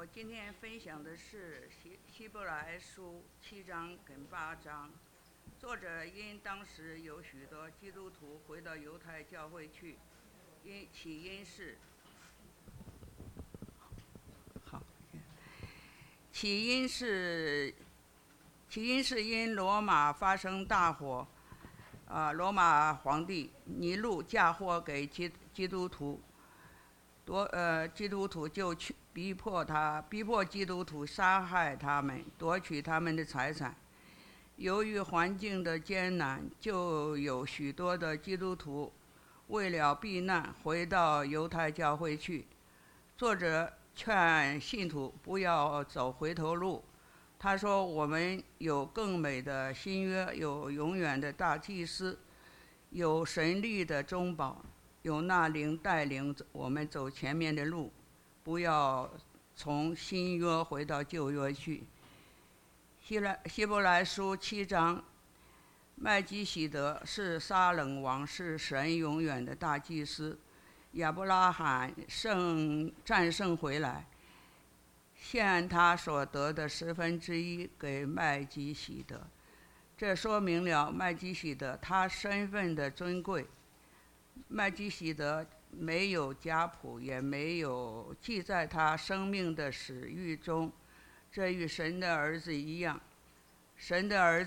我今天分享的是希伯来书7章跟8章。作者因当时有许多基督徒回到犹太教会去，起因是因罗马发生大火，罗马皇帝尼禄嫁祸给基督徒，基督徒就去逼迫基督徒杀害他们，夺取他们的财产。由于环境的艰难，就有许多的基督徒为了避难回到犹太教会去。作者劝信徒不要走回头路。他说，我们有更美的新约，有永远的大祭司，有神力的中保，有那灵带领我们走前面的路，不要从新约回到旧约去。希伯来书7章，麦基洗德是撒冷王，是神永远的大祭司。亚伯拉罕战胜回来，献他所得的1/10给麦基洗德。这说明了麦基洗德他身份的尊贵。麦基洗德没有家谱，也没有记在他生命的史谕中，这与神的儿子一样。神的儿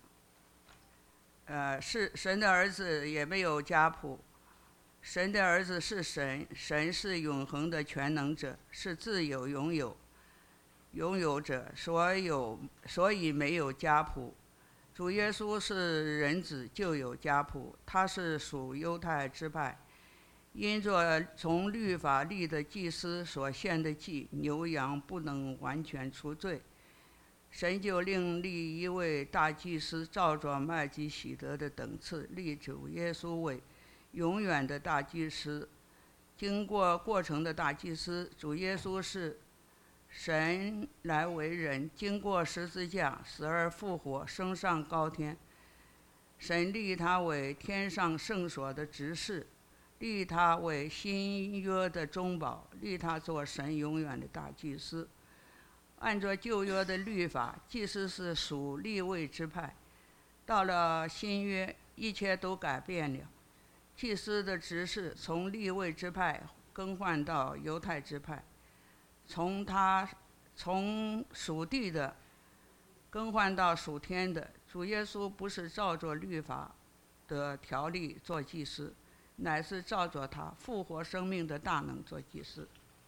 子也没有家谱。神的儿子是神，神是永恒的全能者，是自有拥有者，所以没有家谱。主耶稣是人子，就有家谱，他是属犹太支派，因着从律法立的祭司所献的祭，牛羊不能完全除罪，神就另立一位大祭司，照着麦基洗德的等次，立主耶稣为永远的大祭司。经过过程的大祭司，主耶稣是神来为人，经过十字架，死而复活，升上高天。神立他为天上圣所的执事，立他为新约的中保，立他做神永远的大祭司。按照旧约的律法，祭司是属利未支派。到了新约，一切都改变了。祭司的职事从利未支派更换到犹太支派，从属地的更换到属天的。主耶稣不是照着律法的条例做祭司，乃是照着他复活生命的大能做祭司。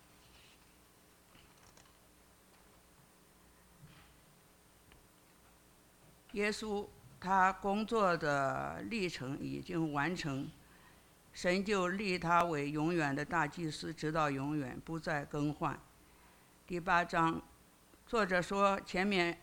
耶稣他工作的历程已经完成，神就立他为永远的大祭司，直到永远，不再更换。第8章，作者前面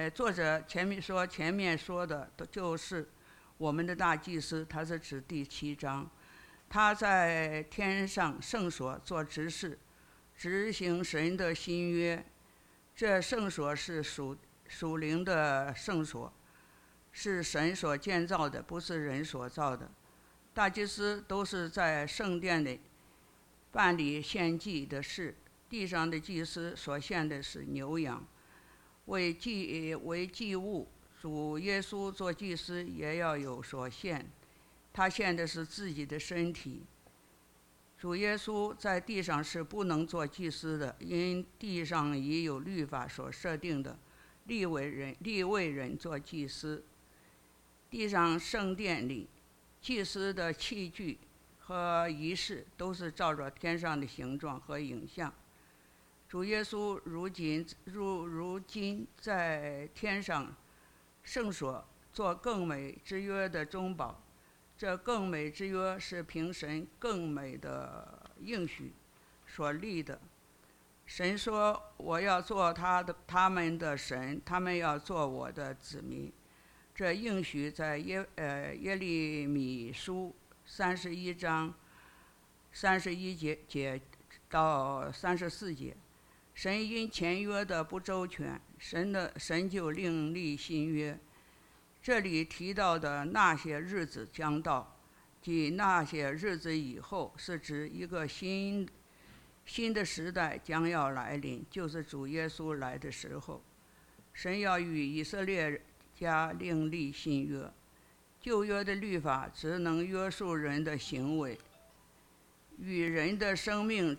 说的就是我们的大祭司，他是指第7章。他在天上圣所做执事，执行神的新约。这圣所是属灵的圣所，是神所建造的，不是人所造的。大祭司都是在圣殿里办理献祭的事，地上的祭司所献的是牛羊，为祭物。主耶稣做祭司也要有所献，他献的是自己的身体。主耶稣在地上是不能做祭司的，因地上已有律法所设定的利未人做祭司。地上圣殿里祭司的器具和仪式都是照着天上的形状和影像。主耶稣如今在天上圣所做更美之约的中保。这更美之约是凭神更美的应许所立的。神说，我要做他们的神，他们要做我的子民。这应许在耶利米书31章31节到34节。神因前约的不周全，神就另立新约。这里提到的那些日子将到，即那些日子以后，是指一个新新的时代将要来临，就是主耶稣来的时候。神要与以色列家另立新约，旧约的律法只能约束人的行为，与人的生命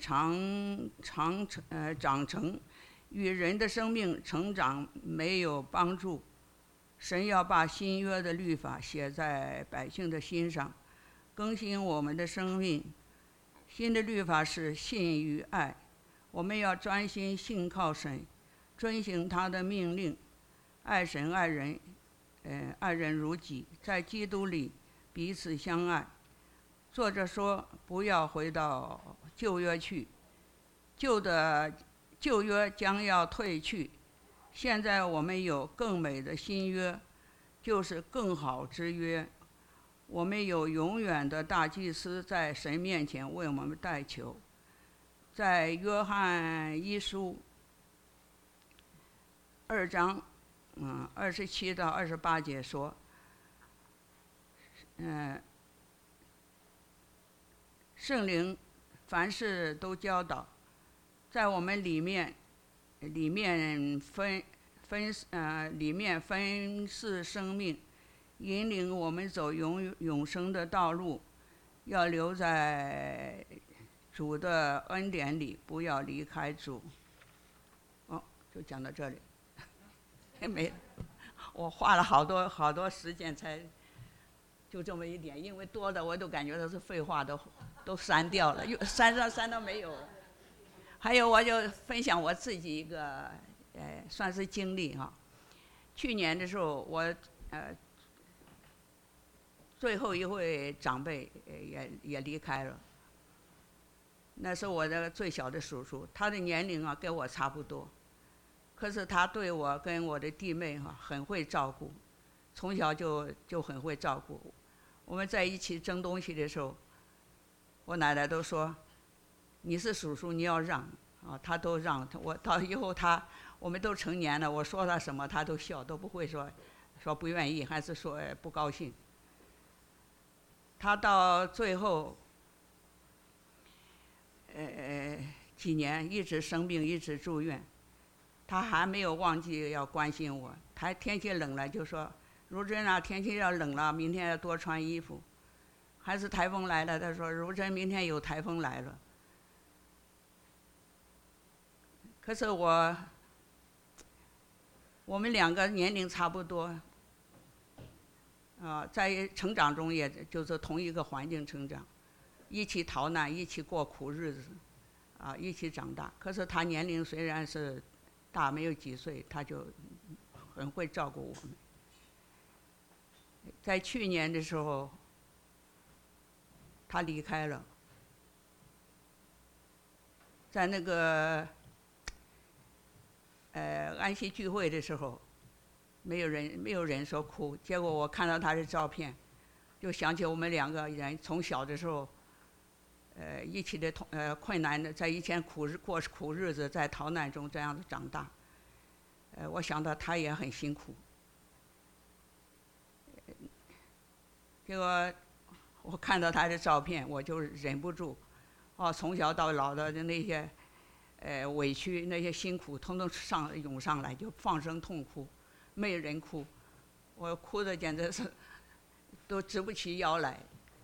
长成，与人的生命成长没有帮助。神要把新约的律法写在百姓的心上，更新我们的生命。新的律法是信与爱，我们要专心信靠神，遵行他的命令，爱神爱人，爱人如己，在基督里彼此相爱。作者说，不要回到旧约去，旧约将要退去，现在我们有更美的新约，就是更好之约。我们有永远的大祭司在神面前为我们代求。在约翰一书2章27到28节说，圣灵凡事都教导，在我们里面分赐生命，引领我们走永生的道路，要留在主的恩典里，不要离开主。就讲到这里。没，我花了好多时间才就这么一点，因为多的我都感觉都是废话，都删掉了，删到没有了。还有，我就分享我自己一个算是经历哈。去年的时候，我最后一位长辈也离开了。那是我的最小的叔叔，他的年龄跟我差不多，可是他对我跟我的弟妹很会照顾，从小就很会照顾。我们在一起蒸东西的时候，我奶奶都说：“你是叔叔，你要让他都让。我到以后我们都成年了，我说他什么他都笑，都不会说不愿意，还是说不高兴。他到最后几年一直生病，一直住院，他还没有忘记要关心我。他天气冷了就说：“如珍啊，天气要冷了，明天要多穿衣服。”还是台风来了，他说：“如珍，明天有台风来了。”可是我们两个年龄差不多，在成长中也就是同一个环境成长，一起逃难，一起过苦日子，一起长大。可是他年龄虽然是大没有几岁，他就很会照顾我们。在去年的时候，他离开了，在那个安息聚会的时候，没有人说哭，结果我看到他的照片，就想起我们两个人从小的时候，一起的困难的，在以前过苦日子，在逃难中这样子长大。我想到他也很辛苦。结果我看到他的照片，我就忍不住，从小到老的那些委屈、那些辛苦，统统涌上来，就放声痛哭，没有人哭，我哭的简直是都直不起腰来。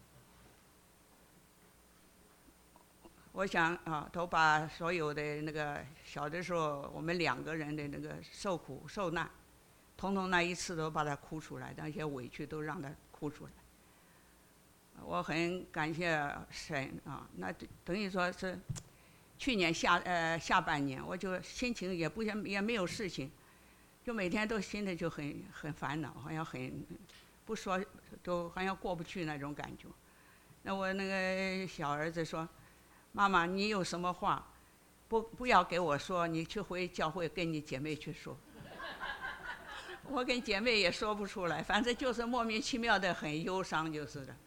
我想都把所有的那个小的时候我们两个人的那个受苦受难，统统那一次都把它哭出来，那些委屈都让他哭出来。我很感谢神那等于说是去年下半年，我就心情也没有事情，就每天都心里就很烦恼，好像很不说都好像过不去那种感觉。那我那个小儿子说：“妈妈，你有什么话不要给我说，你去回教会跟你姐妹去说。”我跟姐妹也说不出来，反正就是莫名其妙的很忧伤，就是的。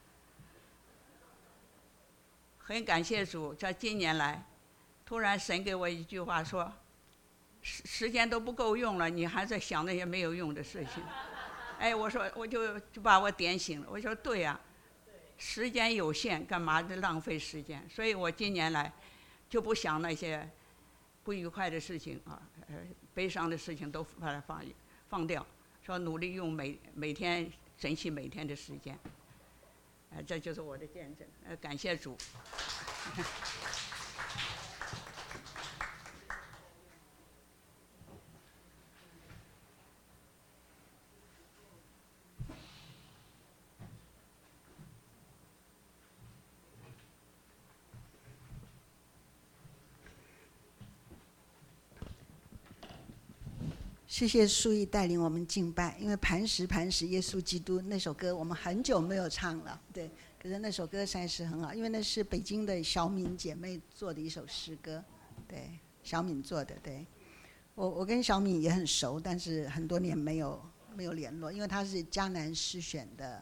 很感谢主，在今年来，突然神给我一句话说：“时间都不够用了，你还在想那些没有用的事情。”我就把我点醒了。我说对呀，时间有限，干嘛浪费时间？所以我今年来， 就不想那些不愉快的事情啊，悲伤的事情都把它放掉，说努力用每天珍惜每天的时间。这就是我的见证。感谢主。 谢谢素义带领我们敬拜，因为磐石磐石耶稣基督那首歌我们很久没有唱了，对，可是那首歌实在是很好，因为那是北京的小敏姐妹做的一首诗歌，对，小敏做的，对，我跟小敏也很熟，但是很多年没有联络，因为她是嘉南诗选的，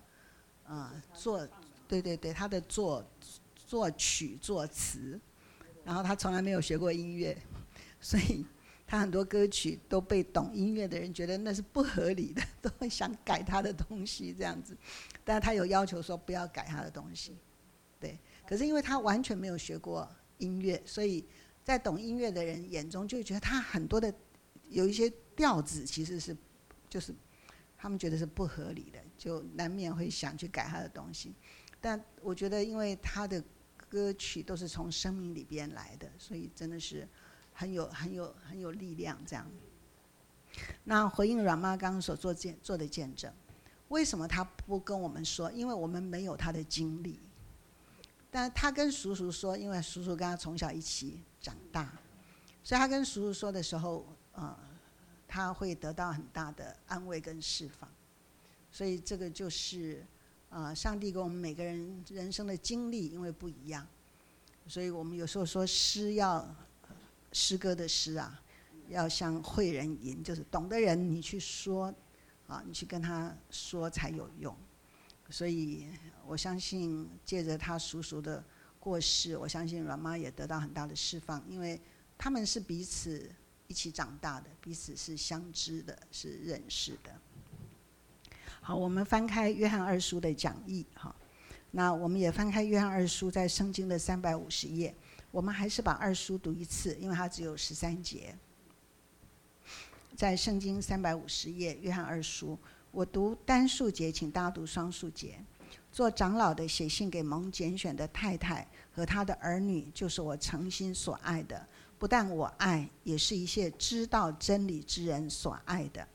对，她的作曲作词，然后她从来没有学过音乐，所以他很多歌曲都被懂音乐的人觉得那是不合理的，都会想改他的东西这样子，但是他有要求说不要改他的东西，对。可是因为他完全没有学过音乐，所以在懂音乐的人眼中就会觉得他很多的有一些调子其实是就是他们觉得是不合理的，就难免会想去改他的东西。但我觉得因为他的歌曲都是从生命里边来的，所以真的是很有力量这样。那回应阮妈刚刚所做的见证，为什么她不跟我们说？因为我们没有她的经历。但她跟叔叔说，因为叔叔跟她从小一起长大，所以她跟叔叔说的时候，她会得到很大的安慰跟释放。所以这个就是上帝给我们每个人人生的经历，因为不一样，所以我们有时候说诗歌的诗啊，要像会人吟，就是懂的人你去说你去跟他说才有用。所以我相信借着他叔叔的过世，我相信阮妈也得到很大的释放，因为他们是彼此一起长大的，彼此是相知的，是认识的。好，我们翻开约翰二书的讲义，那我们也翻开约翰二书在圣经的350页，我们还是把二书读一次，因为它只有13节。在圣经350页约翰二书，我读单数节，请大家读双数节。做长老的写信给蒙拣选的太太和他的儿女，就是我诚心所爱的，不但我爱，也是一切知道真理之人所爱的。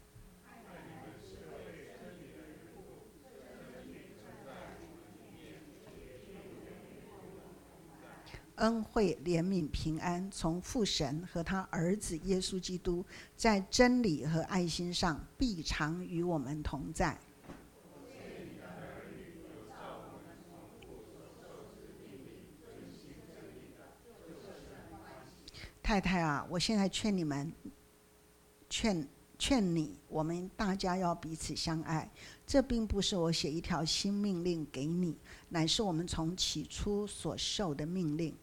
恩惠、怜悯、平安，从父神和他儿子耶稣基督，在真理和爱心上必常与我们同在。太太啊，我现在劝你们，劝你，我们大家要彼此相爱。这并不是我写一条新命令给你，乃是我们从起初所受的命令。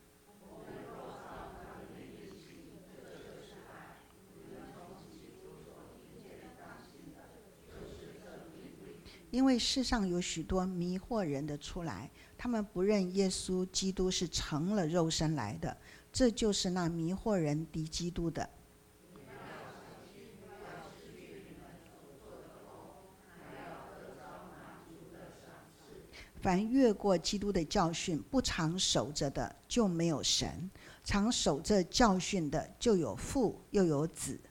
因为世上有许多迷惑人的出来，他们不认耶稣基督是成了肉身来的，这就是那迷惑人敌基督的。凡越过基督的教训不常守着的，就没有神；常守着教训的，就有父又有子。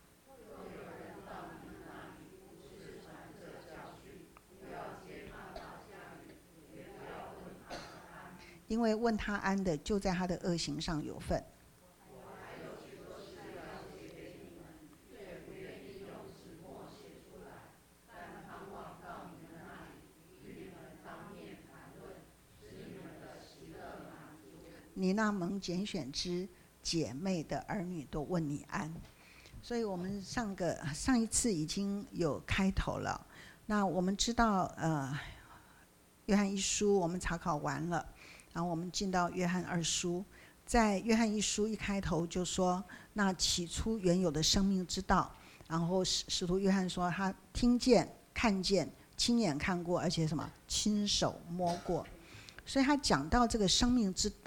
因为问他安的，就在他的恶行上有份。你那蒙拣选之姐妹的儿女都问你安。所以我们上一次已经有开头了。那我们知道约翰一书我们查考完了，然后我们进到约翰二书。在约翰一书一开头就说，那起初原有的生命之道，然后使徒约翰说他听见、看见、亲眼看过，而且什么亲手摸过。所以他讲到这个生命之道，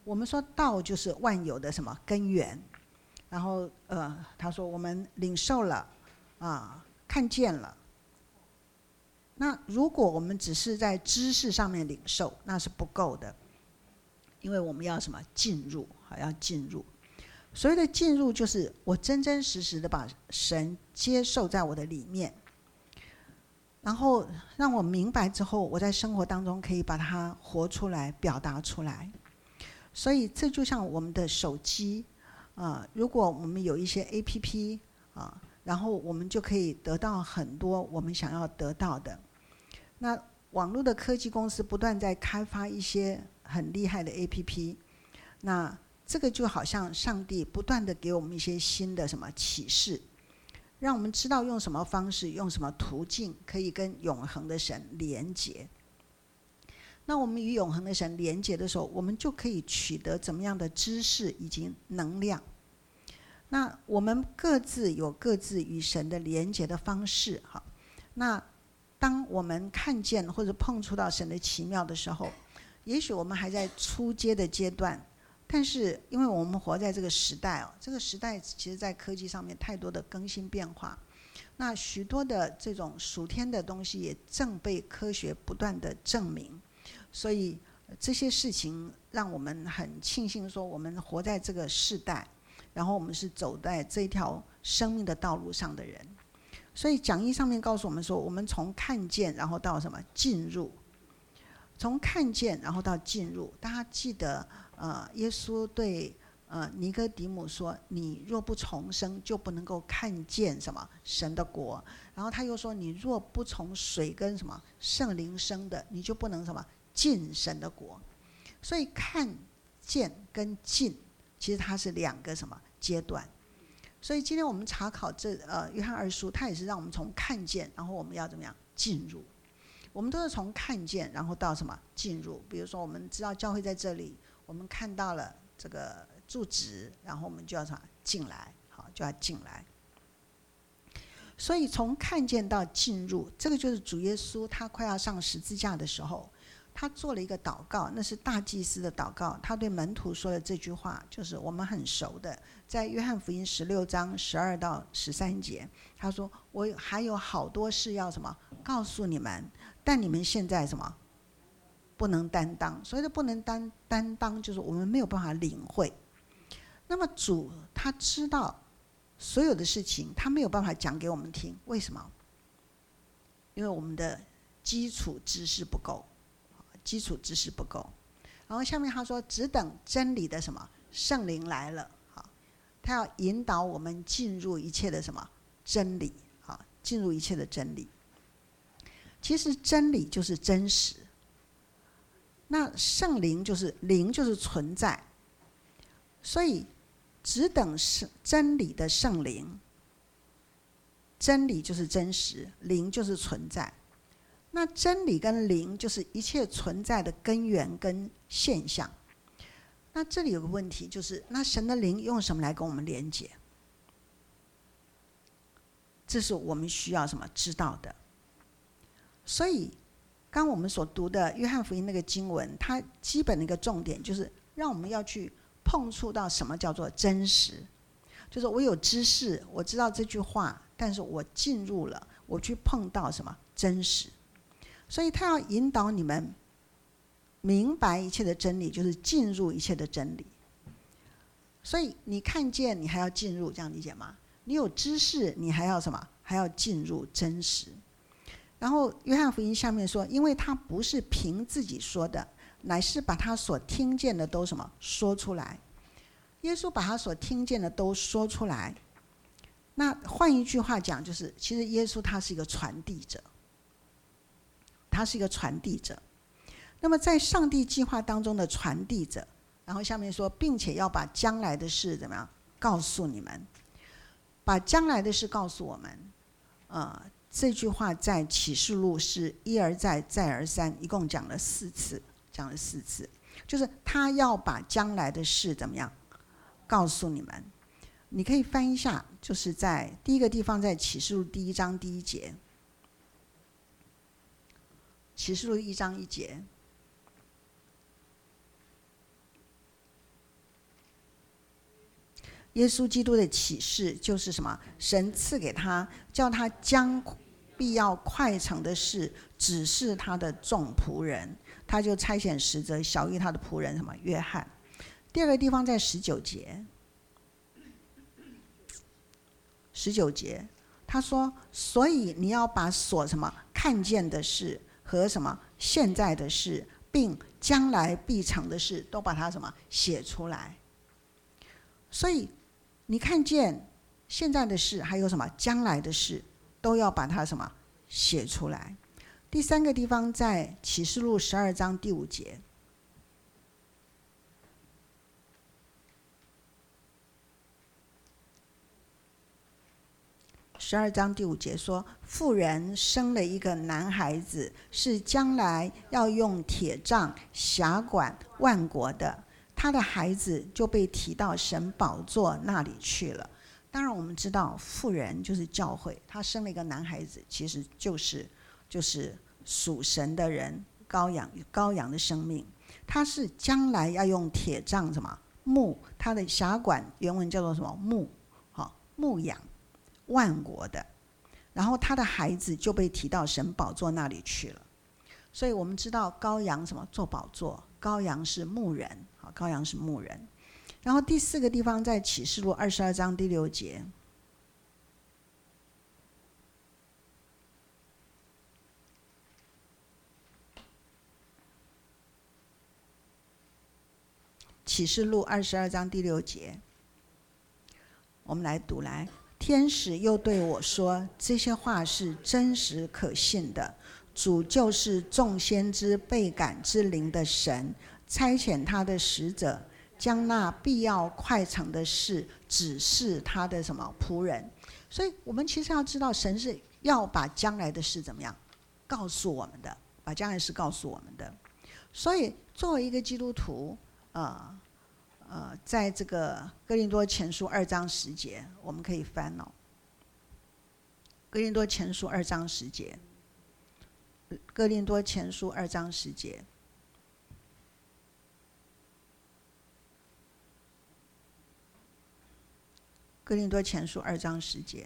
我们说道就是万有的什么根源，然后他说我们领受了看见了。那如果我们只是在知识上面领受，那是不够的，因为我们要什么进入，要进入。所谓的进入，就是我真真实实的把神接受在我的里面，然后让我明白之后，我在生活当中可以把它活出来，表达出来。所以这就像我们的手机如果我们有一些 APP 然后我们就可以得到很多我们想要得到的。那网络的科技公司不断在开发一些很厉害的 APP， 那这个就好像上帝不断的给我们一些新的什么启示，让我们知道用什么方式，用什么途径可以跟永恒的神连结。那我们与永恒的神连结的时候，我们就可以取得怎么样的知识以及能量。那我们各自有各自与神的连结的方式。那当我们看见或者碰触到神的奇妙的时候，也许我们还在初阶的阶段，但是因为我们活在这个时代这个时代其实在科技上面太多的更新变化，那许多的这种属天的东西也正被科学不断的证明，所以这些事情让我们很庆幸说我们活在这个世代，然后我们是走在这条生命的道路上的人。所以讲义上面告诉我们说，我们从看见然后到什么进入，从看见然后到进入。大家记得耶稣对尼哥底母说，你若不重生就不能够看见什么神的国。然后他又说，你若不从水跟什么圣灵生的，你就不能什么进神的国。所以看见跟进其实它是两个什么阶段。所以今天我们查考这约翰二书，它也是让我们从看见，然后我们要怎么样进入。我们都是从看见然后到什么进入。比如说我们知道教会在这里，我们看到了这个住址，然后我们就要什么进来，就要进来。所以从看见到进入，这个就是主耶稣他快要上十字架的时候，他做了一个祷告，那是大祭司的祷告。他对门徒说的这句话，就是我们很熟的，在约翰福音16章12到13节，他说：“我还有好多事要什么告诉你们，但你们现在什么不能担当。”所谓的不能担当，就是我们没有办法领会。那么主他知道所有的事情，他没有办法讲给我们听。为什么？因为我们的基础知识不够。基础知识不够。然后下面他说，只等真理的什么圣灵来了，他要引导我们进入一切的什么真理，进入一切的真理。其实真理就是真实，那圣灵就是灵，就是存在。所以只等是真理的圣灵，真理就是真实，灵就是存在。那真理跟灵就是一切存在的根源跟现象。那这里有个问题，就是那神的灵用什么来跟我们连接？这是我们需要什么知道的。所以刚我们所读的约翰福音那个经文，它基本的一个重点就是让我们要去碰触到什么叫做真实，就是我有知识，我知道这句话，但是我进入了，我去碰到什么真实。所以他要引导你们明白一切的真理，就是进入一切的真理。所以你看见，你还要进入，这样理解吗？你有知识，你还要什么？还要进入真实。然后约翰福音下面说，因为他不是凭自己说的，乃是把他所听见的都什么说出来。耶稣把他所听见的都说出来。那换一句话讲，就是其实耶稣他是一个传递者。他是一个传递者。那么在上帝计划当中的传递者，然后下面说，并且要把将来的事怎么样告诉你们，把将来的事告诉我们。这句话在启示录是一而再再而三，一共讲了4次，就是他要把将来的事怎么样告诉你们。你可以翻一下，就是在第一个地方，在启示录1章1节。启示录1章1节， 耶稣基督的启示就是什么？神赐给他，叫他将必要快成的事指示他的众仆人，他就差遣使者晓谕他的仆人什么？约翰。第二个地方在19节，19节他说，所以你要把所什么看见的事和什么现在的事，并将来必成的事，都把它什么写出来。所以你看见现在的事，还有什么将来的事，都要把它什么写出来。第三个地方在启示录12章第5节。12章第5节说，妇人生了一个男孩子，是将来要用铁杖辖管万国的，他的孩子就被提到神宝座那里去了。当然我们知道妇人就是教会，他生了一个男孩子，其实就是属神的人，羔羊的生命。他是将来要用铁杖什么牧，他的辖管原文叫做什么牧养万国的，然后他的孩子就被提到神宝座那里去了。所以我们知道羔羊什么做宝座，羔羊是牧人，羔羊是牧人。然后第4个地方在启示录22章第6节，启示录22章第6节，我们来读来。天使又对我说，这些话是真实可信的，主就是众先知被感之灵的神，差遣他的使者，将那必要快成的事指示他的什么仆人。所以我们其实要知道，神是要把将来的事怎么样告诉我们的，把将来的事告诉我们的。所以作为一个基督徒，在这个哥林多前书2章10节，我们可以翻哥林多前书2章10节，哥林多前书2章10节，哥林多前书2章10节。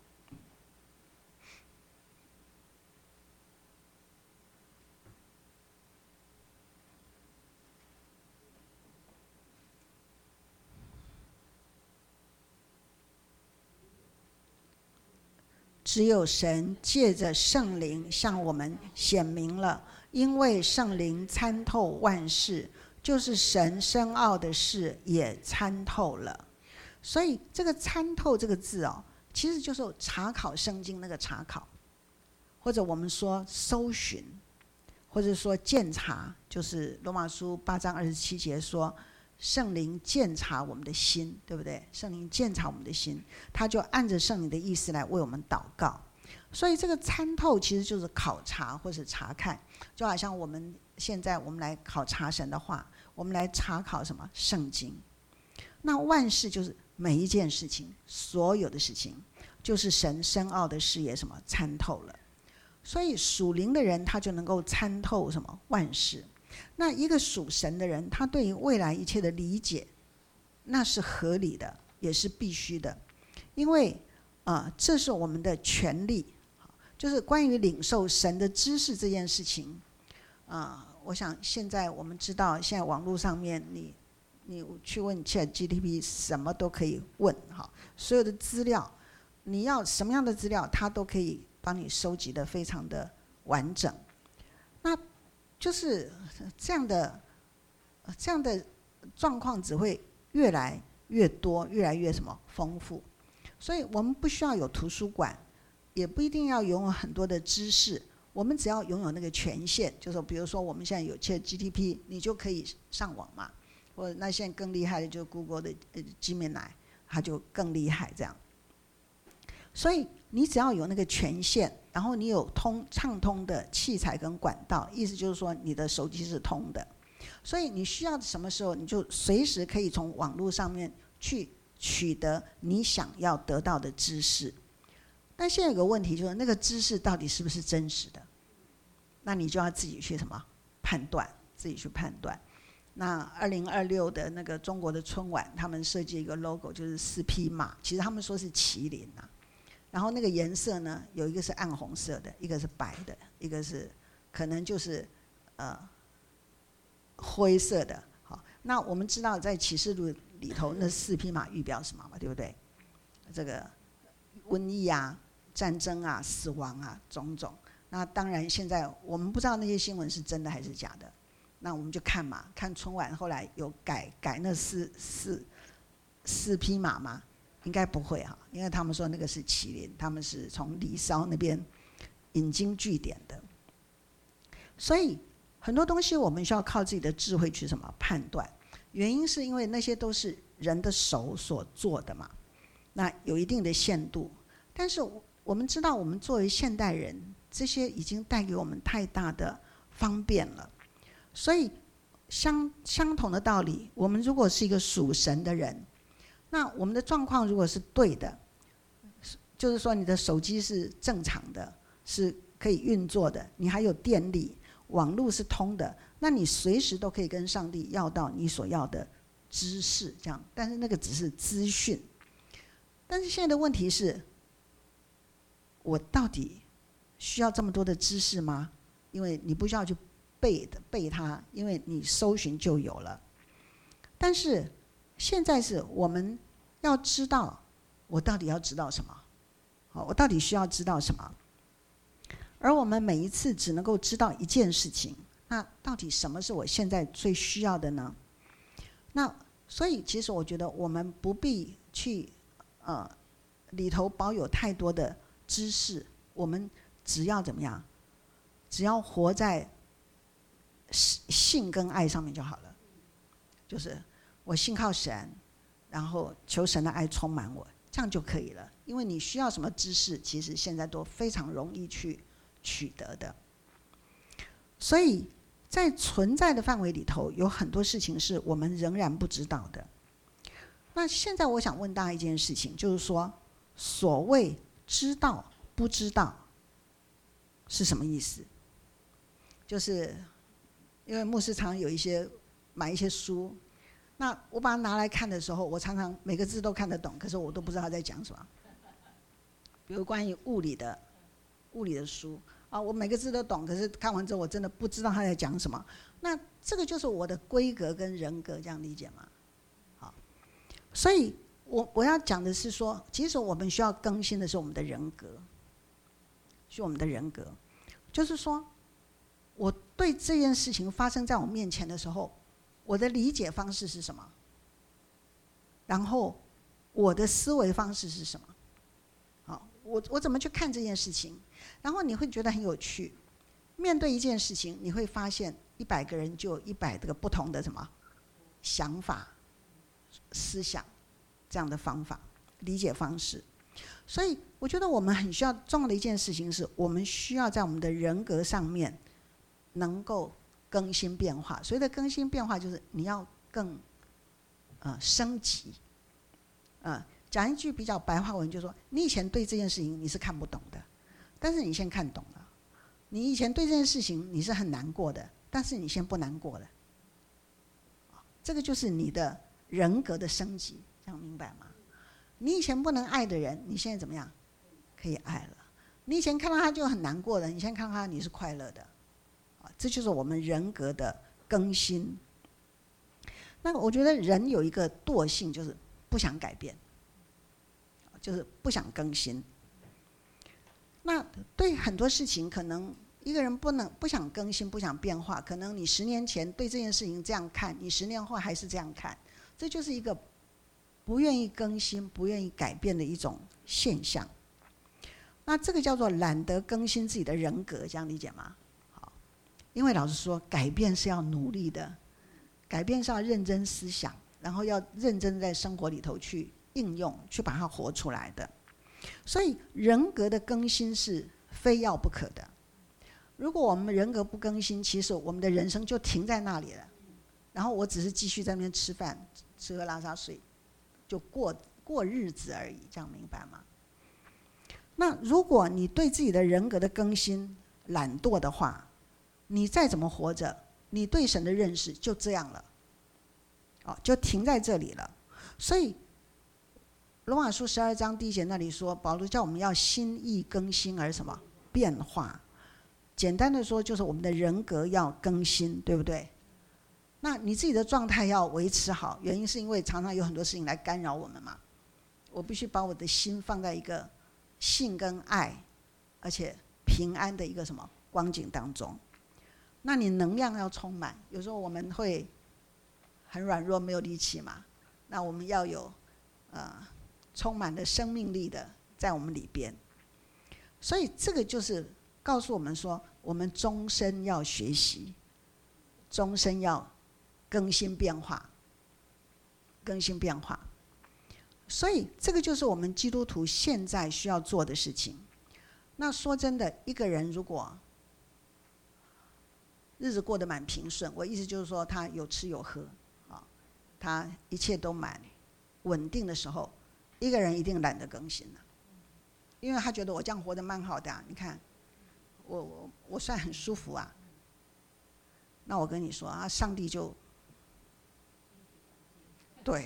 只有神借着圣灵向我们显明了，因为圣灵参透万事，就是神深奥的事也参透了。所以这个参透这个字其实就是查考圣经那个查考，或者我们说搜寻，或者说鉴察，就是罗马书8章27节说圣灵鉴察我们的心，对不对？圣灵鉴察我们的心，他就按着圣灵的意思来为我们祷告。所以这个参透其实就是考察或是查看，就好像我们现在我们来考察神的话，我们来查考什么？圣经。那万事就是每一件事情，所有的事情，就是神深奥的事也什么参透了。所以属灵的人他就能够参透什么万事。那一个属神的人，他对于未来一切的理解，那是合理的，也是必须的，因为这是我们的权利，就是关于领受神的知识这件事情。我想现在我们知道，现在网络上面你去问 ChatGPT 什么都可以问，所有的资料，你要什么样的资料，它都可以帮你收集得非常的完整。那就是这样的状况只会越来越多，越来越什么丰富。所以我们不需要有图书馆，也不一定要拥有很多的知识，我们只要拥有那个权限，就是比如说我们现在有 ChatGPT， 你就可以上网嘛，或者那现在更厉害的就是 Google 的Gemini， 它就更厉害这样。所以你只要有那个权限，然后你有畅通的器材跟管道，意思就是说你的手机是通的，所以你需要什么时候你就随时可以从网络上面去取得你想要得到的知识。但现在有个问题，就是那个知识到底是不是真实的，那你就要自己去什么判断，自己去判断。 那2026的那个中国的春晚，他们设计一个 logo， 就是4匹马，其实他们说是麒麟啊。然后那个颜色呢，有一个是暗红色的，一个是白的，一个是可能就是灰色的。好，那我们知道在启示录里头，那4匹马预表什么嘛，对不对？这个瘟疫啊、战争啊、死亡啊，种种。那当然，现在我们不知道那些新闻是真的还是假的。那我们就看嘛，看春晚后来有改那四匹马吗？应该不会哈，因为他们说那个是麒麟，他们是从离骚那边引经据典的。所以很多东西我们需要靠自己的智慧去什么判断，原因是因为那些都是人的手所做的嘛，那有一定的限度。但是我们知道，我们作为现代人，这些已经带给我们太大的方便了。所以相同的道理，我们如果是一个属神的人，那我们的状况如果是对的，就是说你的手机是正常的，是可以运作的，你还有电力，网络是通的，那你随时都可以跟上帝要到你所要的知识，这样。但是那个只是资讯。但是现在的问题是，我到底需要这么多的知识吗？因为你不需要去背它，因为你搜寻就有了。但是现在是我们要知道，我到底要知道什么？好，我到底需要知道什么？而我们每一次只能够知道一件事情，那到底什么是我现在最需要的呢？那所以其实我觉得我们不必去里头保有太多的知识，我们只要怎么样？只要活在信跟爱上面就好了。就是我信靠神，然后求神的爱充满我，这样就可以了。因为你需要什么知识，其实现在都非常容易去取得的。所以在存在的范围里头，有很多事情是我们仍然不知道的。那现在我想问大家一件事情，就是说，所谓知道不知道是什么意思？就是因为牧师常有买一些书，那我把它拿来看的时候，我常常每个字都看得懂，可是我都不知道他在讲什么。比如关于物理的书啊，我每个字都懂，可是看完之后我真的不知道他在讲什么。那这个就是我的规格跟人格，这样理解吗？好，所以我要讲的是说，其实我们需要更新的是我们的人格，是我们的人格，就是说，我对这件事情发生在我面前的时候，我的理解方式是什么？然后我的思维方式是什么？好，我怎么去看这件事情？然后你会觉得很有趣。面对一件事情，你会发现100个人就有100个不同的什么想法、思想这样的方法、理解方式。所以我觉得我们很需要重要的一件事情是，我们需要在我们的人格上面能够更新变化。所谓的更新变化，就是你要更升级。讲一句比较白话文，就是说，你以前对这件事情你是看不懂的，但是你先看懂了；你以前对这件事情你是很难过的，但是你先不难过了。这个就是你的人格的升级，这样明白吗？你以前不能爱的人，你现在怎么样？可以爱了。你以前看到他就很难过的，你现在看到他你是快乐的。这就是我们人格的更新。那我觉得人有一个惰性，就是不想改变，就是不想更新。那对很多事情，可能一个人不想更新、不想变化，可能你10年前对这件事情这样看，你10年后还是这样看，这就是一个不愿意更新、不愿意改变的一种现象。那这个叫做懒得更新自己的人格，这样理解吗？好，因为老实说，改变是要努力的，改变是要认真思想，然后要认真在生活里头去应用，去把它活出来的。所以人格的更新是非要不可的。如果我们人格不更新，其实我们的人生就停在那里了，然后我只是继续在那边吃饭、吃喝拉撒睡，就过日子而已，这样明白吗？那如果你对自己的人格的更新懒惰的话，你再怎么活着，你对神的认识就这样了， 就停在这里了。所以罗马书12章第1节那里说，保罗叫我们要心意更新而什么变化。简单的说，就是我们的人格要更新，对不对？那你自己的状态要维持好，原因是因为常常有很多事情来干扰我们嘛。我必须把我的心放在一个信跟爱，而且平安的一个什么光景当中。那你能量要充满，有时候我们会很软弱，没有力气嘛。那我们要有充满了生命力的在我们里边。所以这个就是告诉我们说，我们终身要学习，终身要更新变化，更新变化。所以这个就是我们基督徒现在需要做的事情。那说真的，一个人如果日子过得蛮平顺，我意思就是说他有吃有喝，他一切都蛮稳定的时候，一个人一定懒得更新了，因为他觉得我这样活得蛮好的啊，你看我算很舒服啊。那我跟你说啊，上帝就对，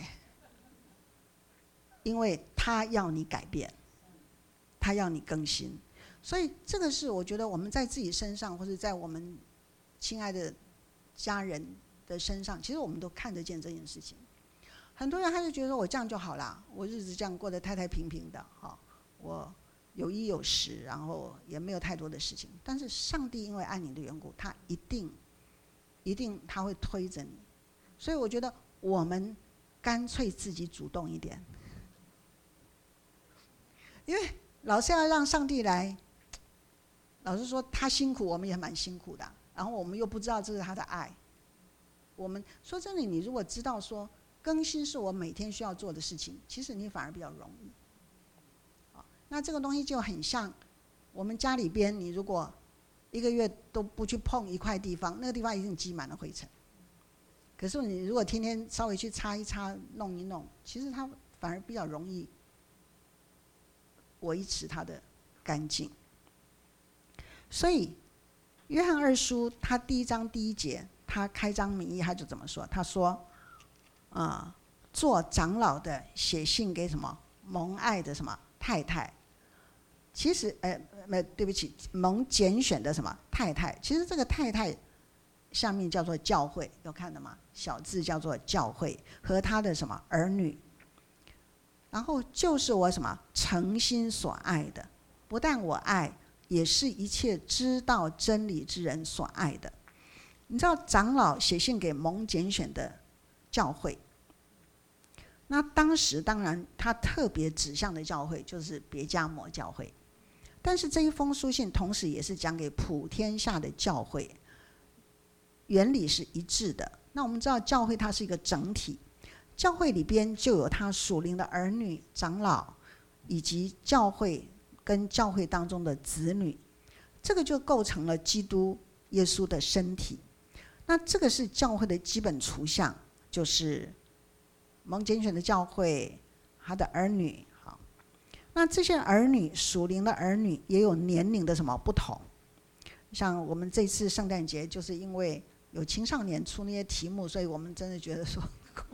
因为他要你改变，他要你更新。所以这个是我觉得我们在自己身上，或者在我们亲爱的家人的身上，其实我们都看得见这件事情。很多人他就觉得说我这样就好啦，我日子这样过得太太平平的，我有衣有食，然后也没有太多的事情。但是上帝因为爱你的缘故，他一定他会推着你。所以我觉得我们干脆自己主动一点，因为老是要让上帝来，老实说他辛苦，我们也蛮辛苦的，然后我们又不知道这是他的爱。我们说真的，你如果知道说更新是我每天需要做的事情，其实你反而比较容易。那这个东西就很像我们家里边，你如果1个月都不去碰一块地方，那个地方一定积满了灰尘。可是你如果天天稍微去擦一擦、弄一弄，其实它反而比较容易维持它的干净。所以约翰2书他第1章第1节，他开章明义，他就怎么说？他说做长老的写信给什么蒙爱的什么太太，其实对不起，蒙拣选的什么太太，其实这个太太下面叫做教会，有看的吗？小字叫做教会，和他的什么儿女。然后就是我什么诚心所爱的，不但我爱，也是一切知道真理之人所爱的。你知道长老写信给蒙拣选的教会，那当时当然他特别指向的教会就是别迦摩教会，但是这一封书信同时也是讲给普天下的教会，原理是一致的。那我们知道教会它是一个整体，教会里边就有他属灵的儿女、长老，以及教会跟教会当中的子女，这个就构成了基督耶稣的身体。那这个是教会的基本图像，就是蒙拣选的教会，他的儿女。好，那这些儿女，属灵的儿女也有年龄的什么不同。像我们这次圣诞节，就是因为有青少年出那些题目，所以我们真的觉得说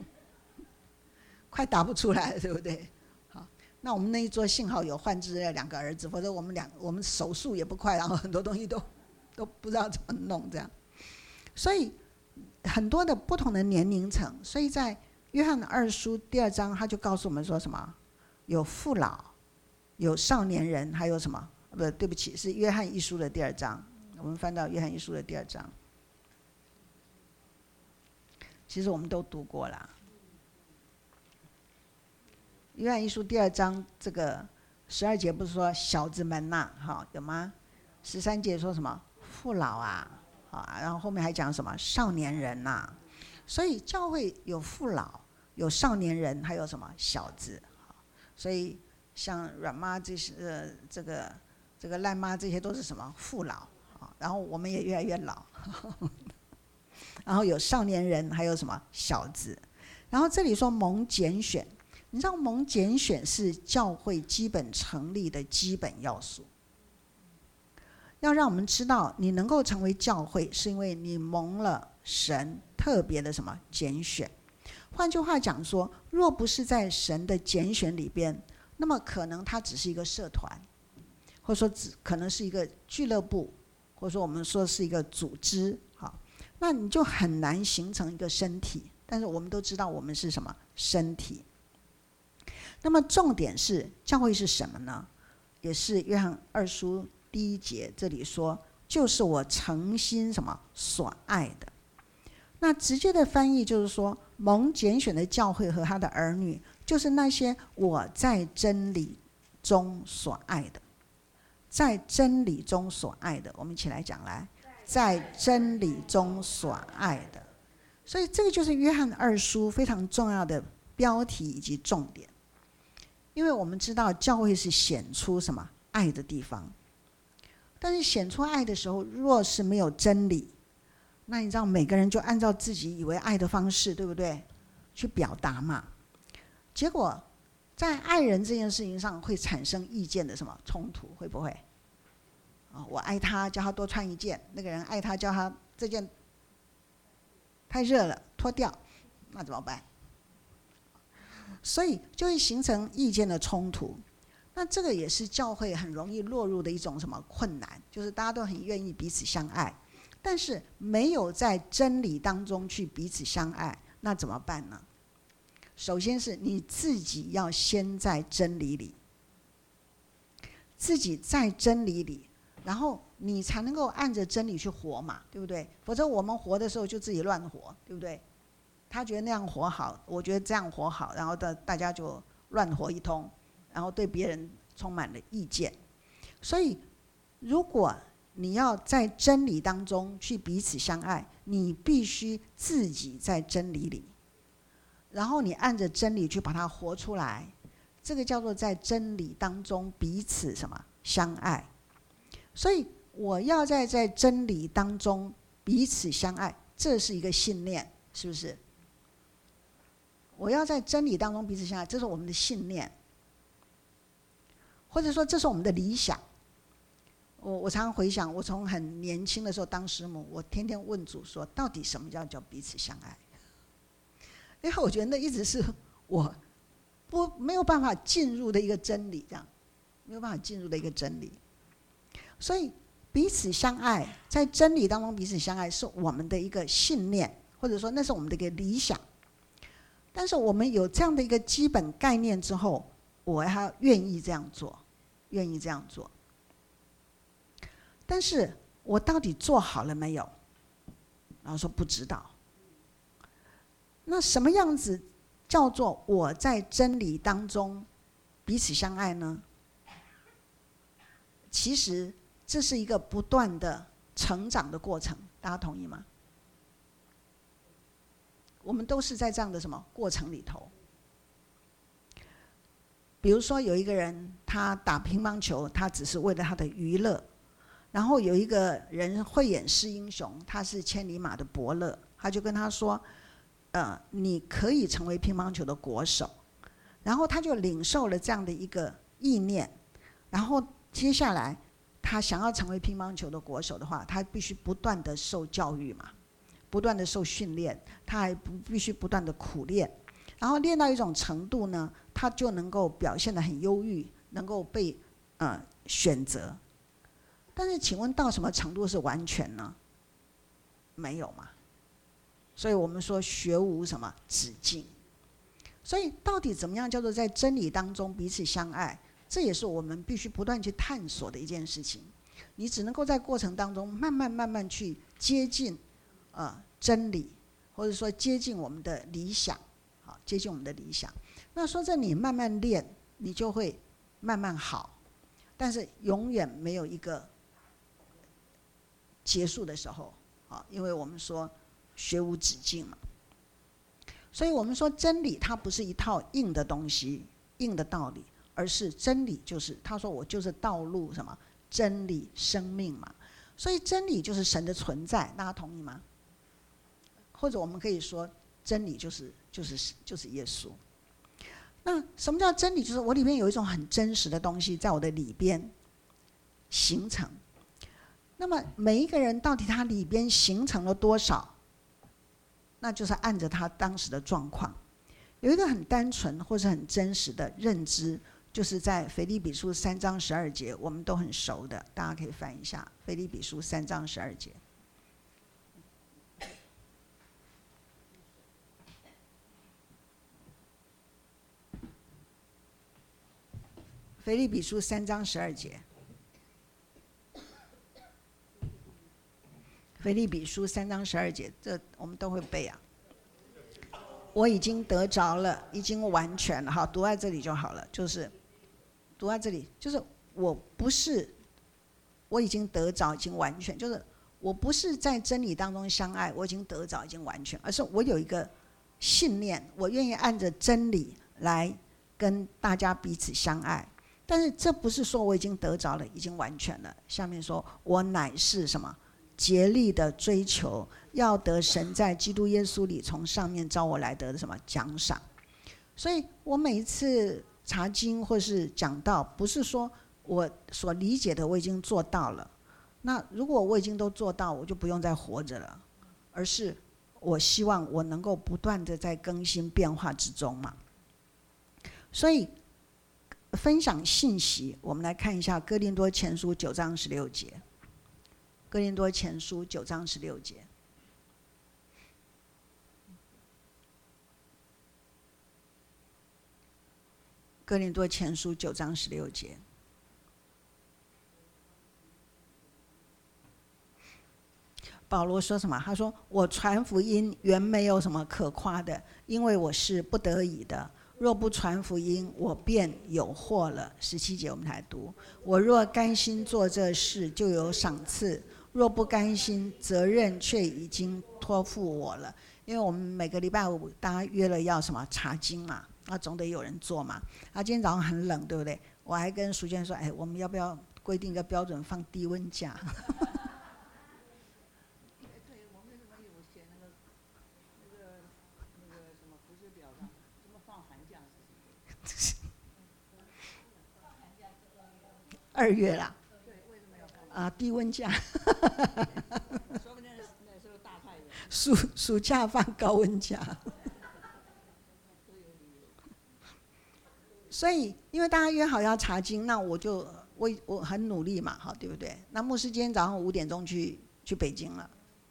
快答不出来了，对不对？好，那我们那一桌幸好有幻之的2个儿子，否则我们手速也不快，然后很多东西都不知道怎么弄这样。所以很多的不同的年龄层，所以在约翰2书第2章，他就告诉我们说什么？有父老，有少年人，还有什么？对不起，是约翰1书的第2章。我们翻到约翰1书的第2章，其实我们都读过了。约翰1书第2章这个12节不是说小子们呐，有吗？13节说什么父老啊，然后后面还讲什么少年人呐。所以教会有父老，有少年人，还有什么小子。所以像阮妈这些这个烂妈，这些都是什么父老。然后我们也越来越老，然后有少年人，还有什么小子。然后这里说蒙拣选，你知道蒙拣选是教会基本成立的基本要素。要让我们知道你能够成为教会，是因为你蒙了神特别的什么拣选， 换句话讲说，若不是在神的拣选里边，那么可能它只是一个社团，或者说可能是一个俱乐部，或者说我们说是一个组织，好，那你就很难形成一个身体。但是我们都知道我们是什么身体。那么重点是教会是什么呢？也是约翰2书第1节这里说，就是我诚心什么所爱的。那直接的翻译就是说，蒙拣选的教会和他的儿女，就是那些我在真理中所爱的。在真理中所爱的，我们一起来讲来，在真理中所爱的。所以这个就是约翰2书非常重要的标题以及重点。因为我们知道教会是显出什么爱的地方，但是显出爱的时候，若是没有真理，那你知道每个人就按照自己以为爱的方式，对不对？去表达嘛。结果在爱人这件事情上会产生意见的什么冲突，会不会？我爱他，叫他多穿一件；那个人爱他，叫他这件太热了，脱掉，那怎么办？所以就会形成意见的冲突。那这个也是教会很容易落入的一种什么困难，就是大家都很愿意彼此相爱，但是没有在真理当中去彼此相爱，那怎么办呢？首先是你自己要先在真理里，自己在真理里，然后你才能够按着真理去活嘛，对不对？否则我们活的时候就自己乱活，对不对？他觉得那样活好，我觉得这样活好，然后大家就乱活一通，然后对别人充满了意见。所以如果你要在真理当中去彼此相爱，你必须自己在真理里，然后你按着真理去把它活出来，这个叫做在真理当中彼此什么相爱。所以我要在真理当中彼此相爱，这是一个信念，是不是？我要在真理当中彼此相爱，这是我们的信念，或者说这是我们的理想。我常常回想，我从很年轻的时候当师母，我天天问主说，到底什么叫彼此相爱？因为我觉得那一直是我没有办法进入的一个真理，这样没有办法进入的一个真理。所以彼此相爱，在真理当中彼此相爱，是我们的一个信念，或者说那是我们的一个理想。但是我们有这样的一个基本概念之后，我还愿意这样做，愿意这样做。但是我到底做好了没有？然后说不知道。那什么样子叫做我在真理当中彼此相爱呢？其实这是一个不断的成长的过程，大家同意吗？我们都是在这样的什么过程里头。比如说有一个人他打乒乓球，他只是为了他的娱乐，然后有一个人慧眼识英雄，他是千里马的伯乐，他就跟他说你可以成为乒乓球的国手。然后他就领受了这样的一个意念，然后接下来他想要成为乒乓球的国手的话，他必须不断的受教育嘛，不断的受训练，他还必须不断的苦练，然后练到一种程度呢，他就能够表现得很优异，能够被选择。但是请问到什么程度是完全呢？没有嘛。所以我们说学无什么止境。所以到底怎么样叫做在真理当中彼此相爱，这也是我们必须不断去探索的一件事情。你只能够在过程当中慢慢去接近真理，或者说接近我们的理想，接近我们的理想。那说这你慢慢练，你就会慢慢好，但是永远没有一个结束的时候，因为我们说学无止境嘛。所以我们说真理它不是一套硬的东西，硬的道理，而是真理就是他说我就是道路什么真理生命嘛。所以真理就是神的存在，大家同意吗？或者我们可以说真理就是耶稣。那什么叫真理？就是我里面有一种很真实的东西在我的里边形成。那么每一个人到底他里边形成了多少，那就是按着他当时的状况。 有一个很单纯或是很真实的认知，就是在腓立比书3章12节，我们都很熟的，大家可以翻一下腓立比书3章12节。腓立比书3章12节，腓立比书3章12节，这我们都会背啊。我已经得着了，已经完全了。好，读在这里就好了。就是读在这里，就是我不是，我已经得着，已经完全，就是我不是在真理当中相爱，我已经得着，已经完全，而是我有一个信念，我愿意按着真理来跟大家彼此相爱。但是这不是说我已经得着了，已经完全了。下面说，我乃是什么？竭力的追求，要得神在基督耶稣里从上面召我来得的什么奖赏。所以我每一次查经或是讲道，不是说我所理解的我已经做到了，那如果我已经都做到，我就不用再活着了，而是我希望我能够不断的在更新变化之中嘛。所以分享信息，我们来看一下哥林多前书9章16节。哥林多前书9章16节。哥林多前书9章16节。保罗说什么？他说：“我传福音原没有什么可夸的，因为我是不得已的。若不传福音，我便有祸了。”17节我们来读：“我若甘心做这事，就有赏赐；若不甘心，责任却已经托付我了。”因为我们每个礼拜五大家约了要什么查经嘛，那总得有人做嘛。今天早上很冷，对不对？我还跟淑娟说：“哎，我们要不要规定一个标准，放低温假？”2月啦，低温假， 说不定那时候大太阳。 暑假放高温假。所以，因为大家约好要查经，那我很努力嘛，好，对不对？那牧师今天早上5点钟去北京了，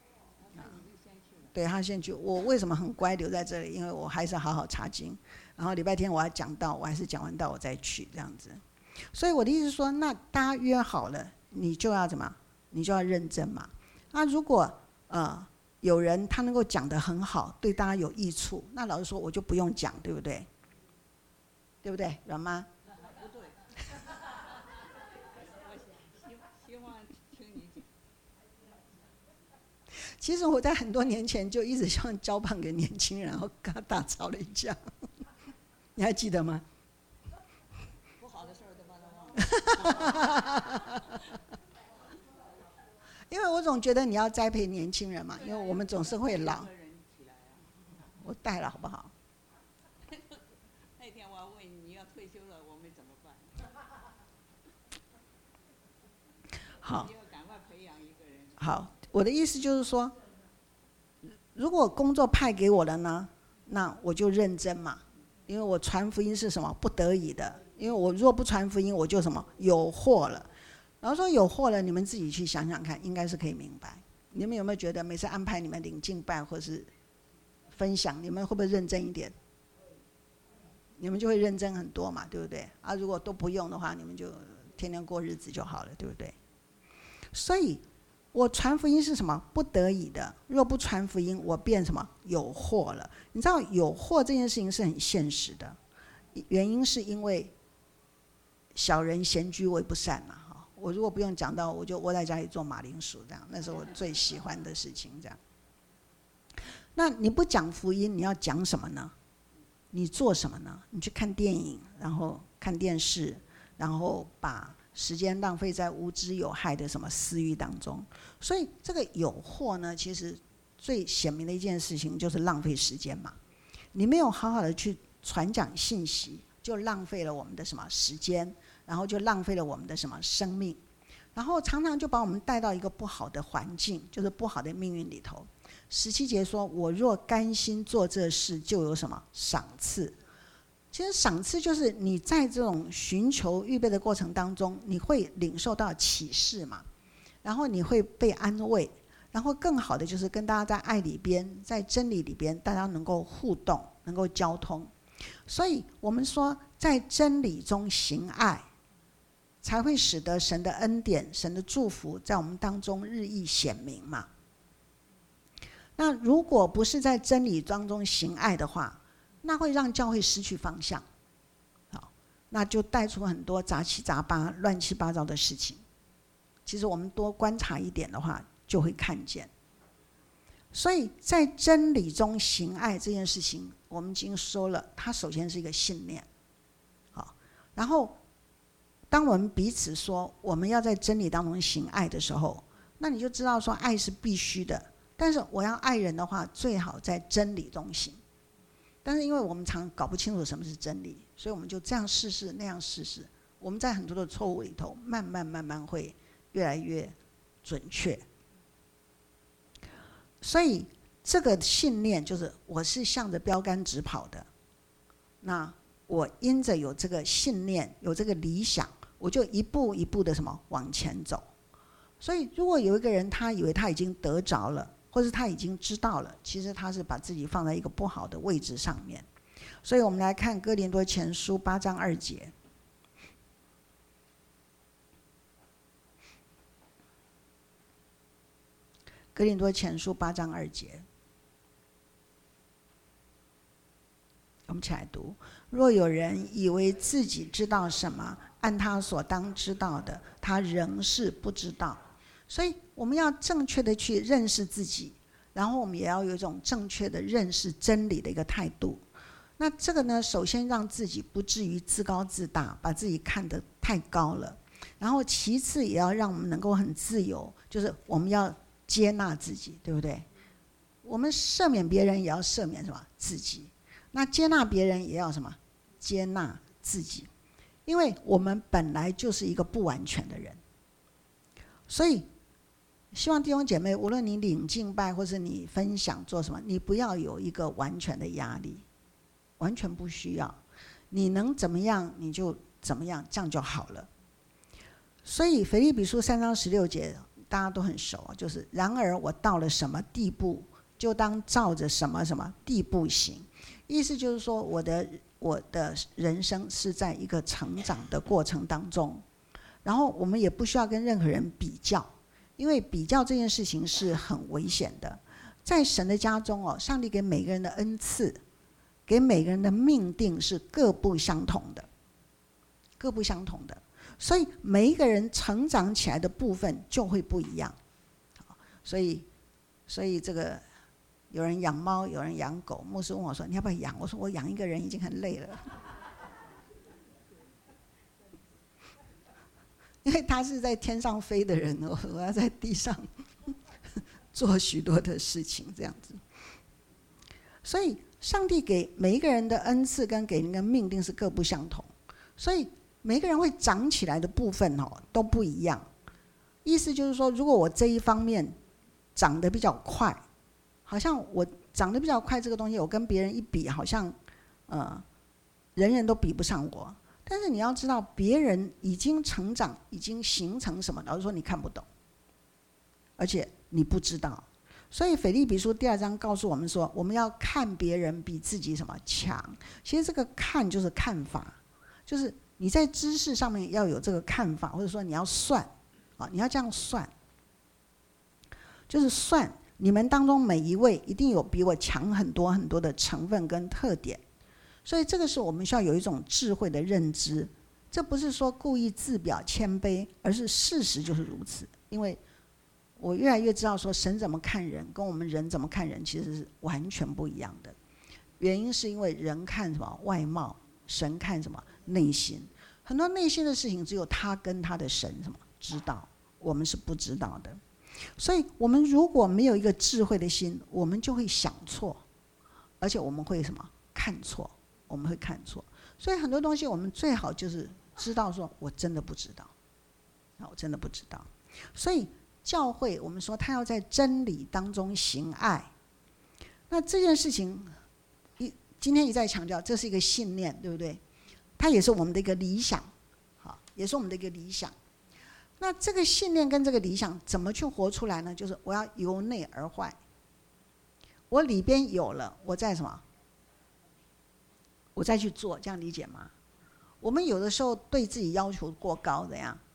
对，他先去。我为什么很乖留在这里？因为我还是好好查经，然后礼拜天我要讲道，我还是讲完道我再去这样子。所以我的意思是说，那大家约好了，你就要怎么？你就要认真嘛。那如果有人他能够讲得很好，对大家有益处，那老实说我就不用讲，对不对？对不对，阮妈？ 不对，我希望听你讲。 其实我在很多年前就一直希望交棒给年轻人，然后跟他大吵了一架，你还记得吗？ 不好的事儿都把它忘了。 因为我总觉得你要栽培年轻人嘛，因为我们总是会老。我带了好不好？ 那天我要问你要退休了，我们怎么办？ 好。 你要赶快培养一个人。 好，我的意思就是说，如果工作派给我了呢，那我就认真嘛，因为我传福音是什么？不得已的。因为我若不传福音，我就什么有祸了。然后说有祸了，你们自己去想想看，应该是可以明白。你们有没有觉得每次安排你们领敬拜或是分享，你们会不会认真一点？你们就会认真很多嘛，对不对？如果都不用的话，你们就天天过日子就好了，对不对？所以我传福音是什么？不得已的。若不传福音，我便什么有祸了。你知道有祸这件事情是很现实的，原因是因为小人闲居为不善嘛。我如果不用讲到，我就窝在家里做马铃薯，这样，那是我最喜欢的事情。这样，那你不讲福音，你要讲什么呢？你做什么呢？你去看电影，然后看电视，然后把时间浪费在无知有害的什么私欲当中。所以这个有祸呢，其实最显明的一件事情就是浪费时间嘛。你没有好好的去传讲信息，就浪费了我们的什么时间。然后就浪费了我们的什么生命。 然后常常就把我们带到一个不好的环境，就是不好的命运里头。17节说：“我若甘心做这事，就有什么赏赐。”其实赏赐就是你在这种寻求预备的过程当中，你会领受到启示嘛，然后你会被安慰，然后更好的就是跟大家在爱里边，在真理里边，大家能够互动，能够交通。所以我们说，在真理中行爱，才会使得神的恩典、神的祝福在我们当中日益显明嘛。那如果不是在真理当中行爱的话，那会让教会失去方向，好，那就带出很多杂七杂八、乱七八糟的事情。其实我们多观察一点的话，就会看见。所以在真理中行爱这件事情，我们已经说了，它首先是一个信念，好，然后当我们彼此说我们要在真理当中行爱的时候，那你就知道说爱是必须的，但是我要爱人的话，最好在真理中行。但是因为我们常搞不清楚什么是真理，所以我们就这样试试那样试试，我们在很多的错误里头慢慢会越来越准确。所以这个信念就是我是向着标杆直跑的，那我因着有这个信念，有这个理想，我就一步一步的什么往前走。所以如果有一个人他以为他已经得着了，或是他已经知道了，其实他是把自己放在一个不好的位置上面。所以我们来看哥林多前书8章2节。哥林多前书8章2节，我们起来读：若有人以为自己知道什么，按他所当知道的，他仍是不知道。所以我们要正确的去认识自己，然后我们也要有一种正确的认识真理的一个态度。那这个呢，首先让自己不至于自高自大，把自己看得太高了，然后其次也要让我们能够很自由，就是我们要接纳自己，对不对？我们赦免别人也要赦免什么？自己。那接纳别人也要什么？接纳自己。因为我们本来就是一个不完全的人，所以希望弟兄姐妹，无论你领敬拜或是你分享做什么，你不要有一个完全的压力，完全不需要。你能怎么样你就怎么样，这样就好了。所以腓立比书3章16节大家都很熟，就是然而我到了什么地步，就当照着什么什么地步行。意思就是说，我的人生是在一个成长的过程当中，然后我们也不需要跟任何人比较，因为比较这件事情是很危险的。在神的家中上帝给每个人的恩赐，给每个人的命定是各不相同的，各不相同的。所以每一个人成长起来的部分就会不一样。所以这个有人养猫，有人养狗。牧师问我说：“你要不要养？”我说：“我养一个人已经很累了。”因为他是在天上飞的人，我要在地上做许多的事情，这样子。所以上帝给每一个人的恩赐跟给人的命定是各不相同，所以每个人会长起来的部分都不一样。意思就是说，如果我这一方面长得比较快，好像我长得比较快这个东西，我跟别人一比，好像人人都比不上我。但是你要知道，别人已经成长，已经形成什么，老实说你看不懂，而且你不知道。所以腓立比书2章告诉我们说，我们要看别人比自己什么强。其实这个看就是看法，就是你在知识上面要有这个看法，或者说你要算你要这样算，就是算你们当中每一位一定有比我强很多很多的成分跟特点。所以这个是我们需要有一种智慧的认知，这不是说故意自表谦卑，而是事实就是如此。因为我越来越知道说，神怎么看人跟我们人怎么看人其实是完全不一样的。原因是因为人看什么外貌，神看什么内心。很多内心的事情只有他跟他的神什么知道，我们是不知道的。所以我们如果没有一个智慧的心，我们就会想错，而且我们会什么看错，我们会看错。所以很多东西我们最好就是知道说我真的不知道我真的不知道。所以教会我们说他要在真理当中行爱，那这件事情今天一再强调，这是一个信念，对不对？它也是我们的一个理想，也是我们的一个理想。那这个信念跟这个理想怎么去活出来呢？就是我要由内而外，我里边有了，我再什么？我再去做，这样理解吗？我们有的时候对自己要求过高，怎样？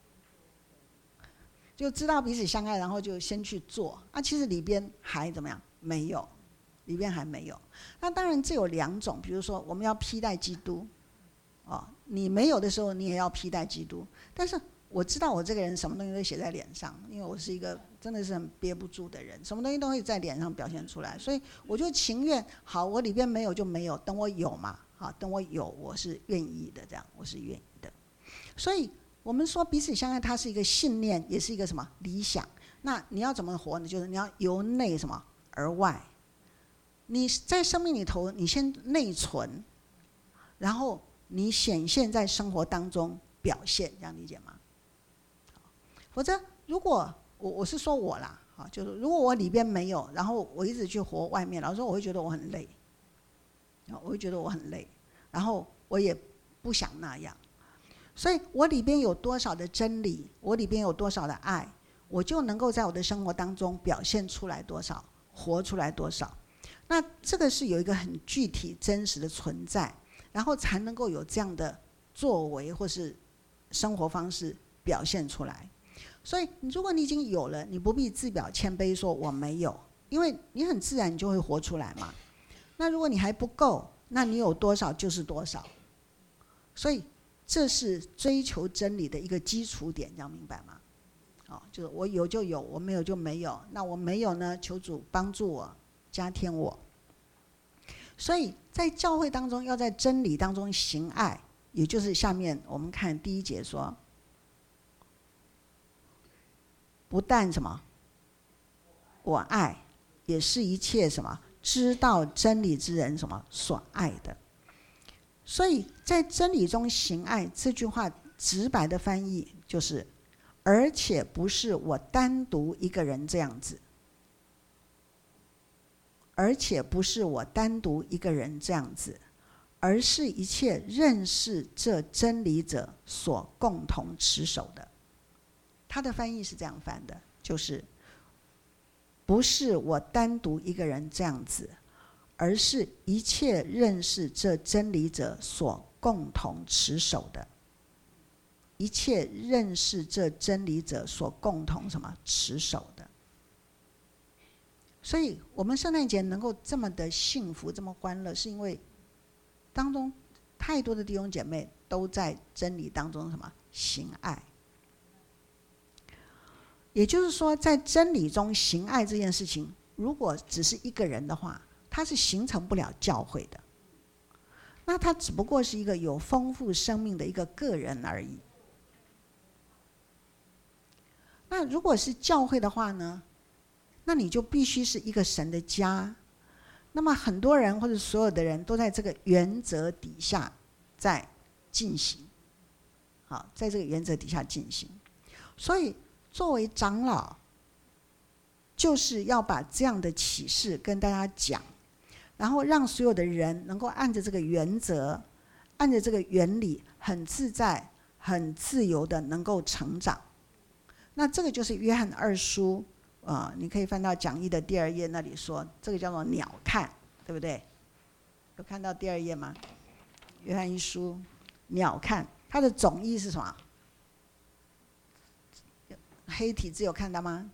就知道彼此相爱，然后就先去做，其实里边还怎么样？没有，里边还没有。那当然这有两种，比如说我们要披戴基督，你没有的时候你也要披戴基督。但是我知道我这个人什么东西都写在脸上，因为我是一个真的是很憋不住的人，什么东西都会在脸上表现出来，所以我就情愿好，我里边没有就没有，等我有嘛，好，等我有，我是愿意的，这样我是愿意的。所以我们说彼此相爱，它是一个信念，也是一个什么理想。那你要怎么活呢？就是你要由内什么而外。你在生命里头，你先内存，然后你显现在生活当中表现，这样理解吗？否则，如果我是说我啦，就是如果我里边没有，然后我一直去活外面，老实说我会觉得我很累，我会觉得我很累，然后我也不想那样。所以我里边有多少的真理，我里边有多少的爱，我就能够在我的生活当中表现出来多少，活出来多少。那这个是有一个很具体真实的存在，然后才能够有这样的作为或是生活方式表现出来。所以如果你已经有了，你不必自表谦卑说我没有，因为你很自然你就会活出来嘛。那如果你还不够，那你有多少就是多少。所以这是追求真理的一个基础点，这样明白吗？就是我有就有，我没有就没有。那我没有呢，求主帮助我，加添我。所以在教会当中，要在真理当中行爱，也就是下面我们看第一节说，不但什么我爱，也是一切什么知道真理之人什么所爱的。所以在真理中行爱这句话直白的翻译就是，而且不是我单独一个人这样子，而且不是我单独一个人这样子，而是一切认识这真理者所共同持守的。他的翻译是这样翻的，就是不是我单独一个人这样子，而是一切认识这真理者所共同持守的。一切认识这真理者所共同什么持守的。所以我们圣诞节能够这么的幸福，这么欢乐，是因为当中太多的弟兄姐妹都在真理当中什么行爱。也就是说，在真理中行爱这件事情，如果只是一个人的话，他是形成不了教会的。那他只不过是一个有丰富生命的一个个人而已。那如果是教会的话呢，那你就必须是一个神的家。那么很多人或者所有的人都在这个原则底下在进行，好，在这个原则底下进行。所以作为长老，就是要把这样的启示跟大家讲，然后让所有的人能够按着这个原则，按着这个原理，很自在、很自由的能够成长。那这个就是约翰二书，你可以翻到讲义的第2页那里说，这个叫做鸟看，对不对？有看到第2页吗？约翰一书鸟看，它的总义是什么？黑体字有看到吗？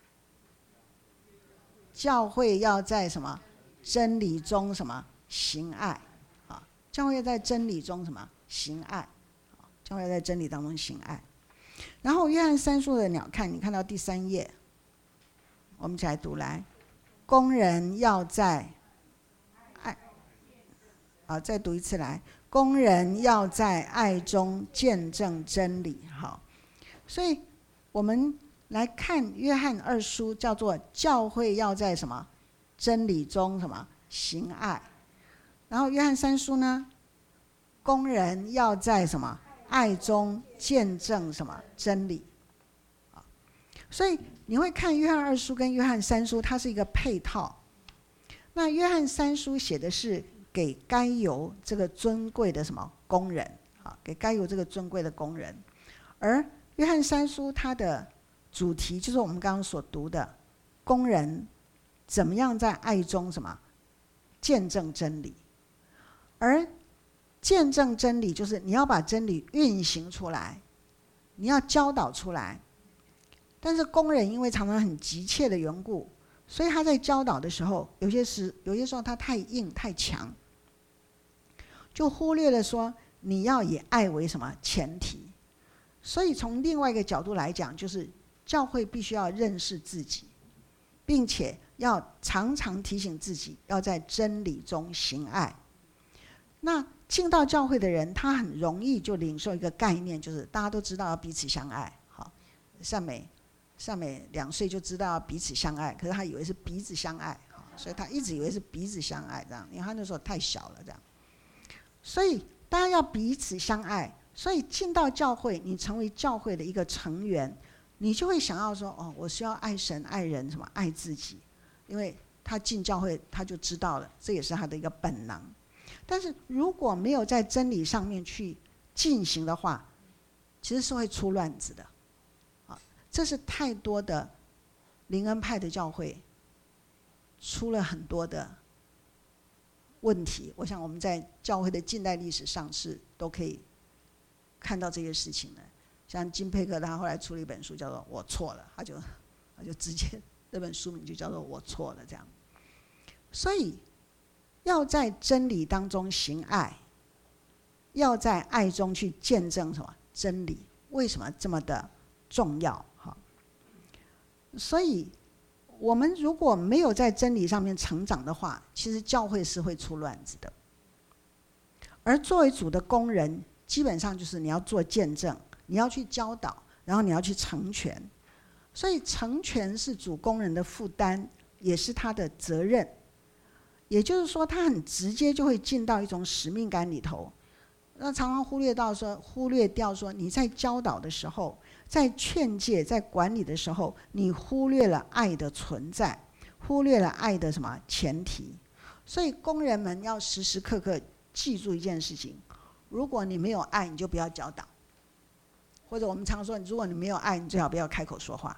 教会要在什么真理中什么行爱，教会要在真理中什么行爱，教会要在真理当中行爱。然后约翰3书的鸟看，你看到第3页，我们一起来读来。工人要在爱，再读一次来。工人要在爱中见证真理。好，所以我们来看约翰2书，叫做教会要在什么真理中什么行爱。然后约翰3书呢，工人要在什么爱中见证什么真理。 所以你会看约翰2书跟约翰3书，它是一个配套。那约翰3书写的是给该犹这个尊贵的什么工人啊，给该犹这个尊贵的工人，而约翰3书它的主题就是我们刚刚所读的工人怎么样在爱中什么见证真理，而见证真理就是你要把真理运行出来，你要教导出来。但是工人因为常常很急切的缘故，所以他在教导的时候，有些时候他太硬太强，就忽略了说你要以爱为什么前提。所以从另外一个角度来讲，就是教会必须要认识自己，并且要常常提醒自己要在真理中行爱。那进到教会的人，他很容易就领受一个概念，就是大家都知道要彼此相爱。好，善美2岁就知道要彼此相爱，可是他以为是鼻子相爱，所以他一直以为是鼻子相爱这样，因为他那时候太小了这样。所以大家要彼此相爱，所以进到教会，你成为教会的一个成员，你就会想要说，哦，我需要爱神、爱人，什么爱自己，因为他进教会他就知道了，这也是他的一个本能。但是如果没有在真理上面去进行的话，其实是会出乱子的。这是太多的灵恩派的教会出了很多的问题。我想我们在教会的近代历史上是都可以看到这些事情的。像金佩克他后来出了一本书叫做《我错了》，他就直接这本书名就叫做《我错了》这样。所以要在真理当中行爱，要在爱中去见证什么真理，为什么这么的重要？所以我们如果没有在真理上面成长的话，其实教会是会出乱子的。而作为主的工人，基本上就是你要做见证，你要去教导，然后你要去成全。所以成全是主工人的负担，也是他的责任。也就是说，他很直接就会进到一种使命感里头。那常常忽略掉说你在教导的时候，在劝诫、在管理的时候，你忽略了爱的存在，忽略了爱的什么前提。所以工人们要时时刻刻记住一件事情：如果你没有爱，你就不要教导；或者我们常说，如果你没有爱，你最好不要开口说话，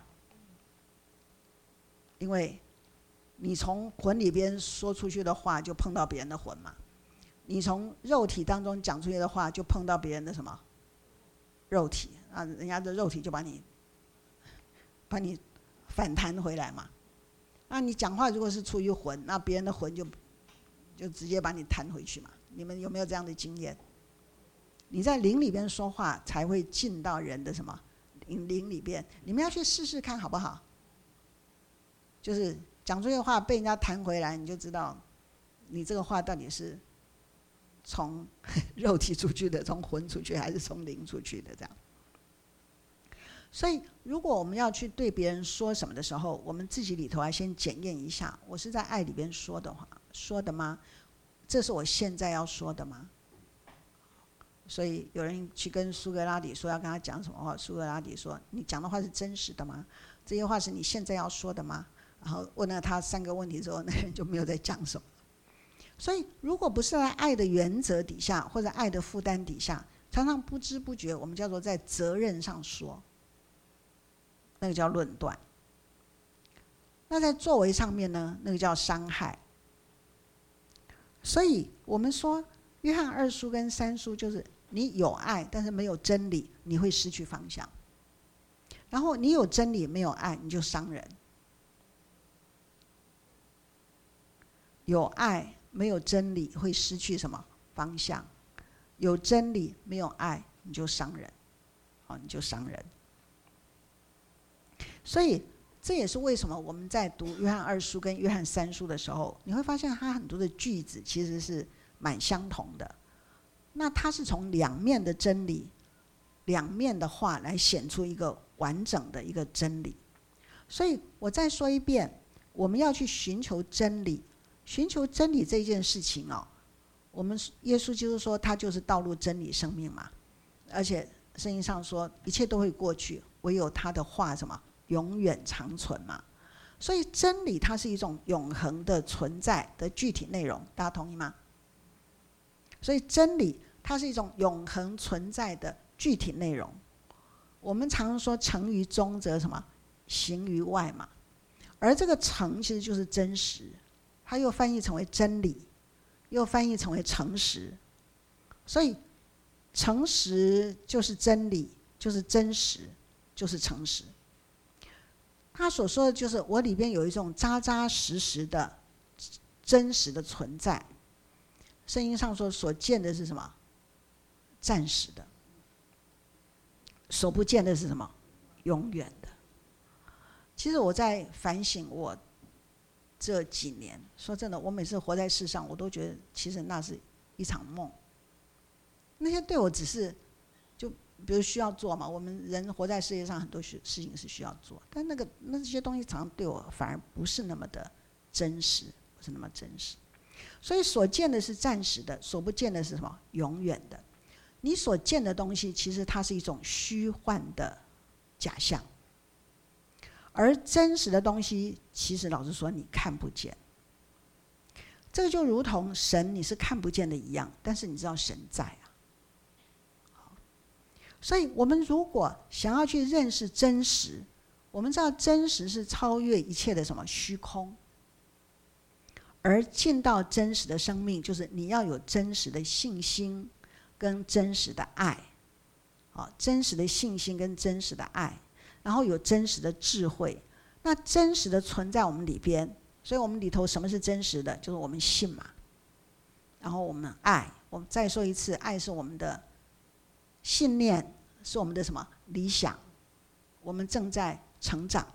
因为你从魂里边说出去的话，就碰到别人的魂嘛。你从肉体当中讲出去的话，就碰到别人的什么肉体啊？人家的肉体就把你反弹回来嘛。那你讲话如果是出于魂，那别人的魂就直接把你弹回去嘛。你们有没有这样的经验？你在灵里边说话，才会进到人的什么灵里边。你们要去试试看好不好？就是讲出去的话被人家弹回来，你就知道你这个话到底是从肉体出去的，从魂出去，还是从灵出去的这样。所以如果我们要去对别人说什么的时候，我们自己里头要先检验一下，我是在爱里边说的吗？这是我现在要说的吗？所以有人去跟苏格拉底说要跟他讲什么话，苏格拉底说，你讲的话是真实的吗？这些话是你现在要说的吗？然后问了他3个问题之后，那人就没有再讲什么。所以如果不是在爱的原则底下，或者爱的负担底下，常常不知不觉我们叫做在责任上说，那个叫论断。那在作为上面呢，那个叫伤害。所以我们说约翰2书跟3书，就是你有爱但是没有真理，你会失去方向。然后你有真理没有爱，你就伤人。有爱没有真理会失去什么方向？有真理没有爱，你就伤人，你就伤人。所以这也是为什么我们在读约翰2书跟约翰3书的时候，你会发现它很多的句子其实是蛮相同的。那它是从两面的真理、两面的话来显出一个完整的一个真理。所以我再说一遍，我们要去寻求真理。寻求真理这件事情我们耶稣基督说他就是道路真理生命嘛，而且圣经上说一切都会过去，唯有他的话什么永远长存嘛。所以真理它是一种永恒的存在的具体内容，大家同意吗？所以真理它是一种永恒存在的具体内容。我们常说成于中则什么？行于外嘛。而这个成其实就是真实，它又翻译成为真理，又翻译成为诚实。所以诚实就是真理，就是真实，就是诚实。他所说的就是我里边有一种扎扎实实的真实的存在。圣经上说所见的是什么？暂时的。所不见的是什么？永远的。其实我在反省我这几年，说真的，我每次活在世上，我都觉得其实那是一场梦。那些对我只是就比如需要做嘛，我们人活在世界上很多事情是需要做，但那些东西常常对我反而不是那么的真实，不是那么真实。所以所见的是暂时的，所不见的是什么？永远的。你所见的东西其实它是一种虚幻的假象，而真实的东西其实老实说你看不见。这个就如同神你是看不见的一样，但是你知道神在啊。所以我们如果想要去认识真实，我们知道真实是超越一切的什么？虚空。而进到真实的生命，就是你要有真实的信心跟真实的爱。真实的信心跟真实的爱，然后有真实的智慧。那真实的存在我们里边，所以我们里头什么是真实的？就是我们信嘛，然后我们爱。我们再说一次，爱是我们的信念，是我们的什么？理想。我们正在成长，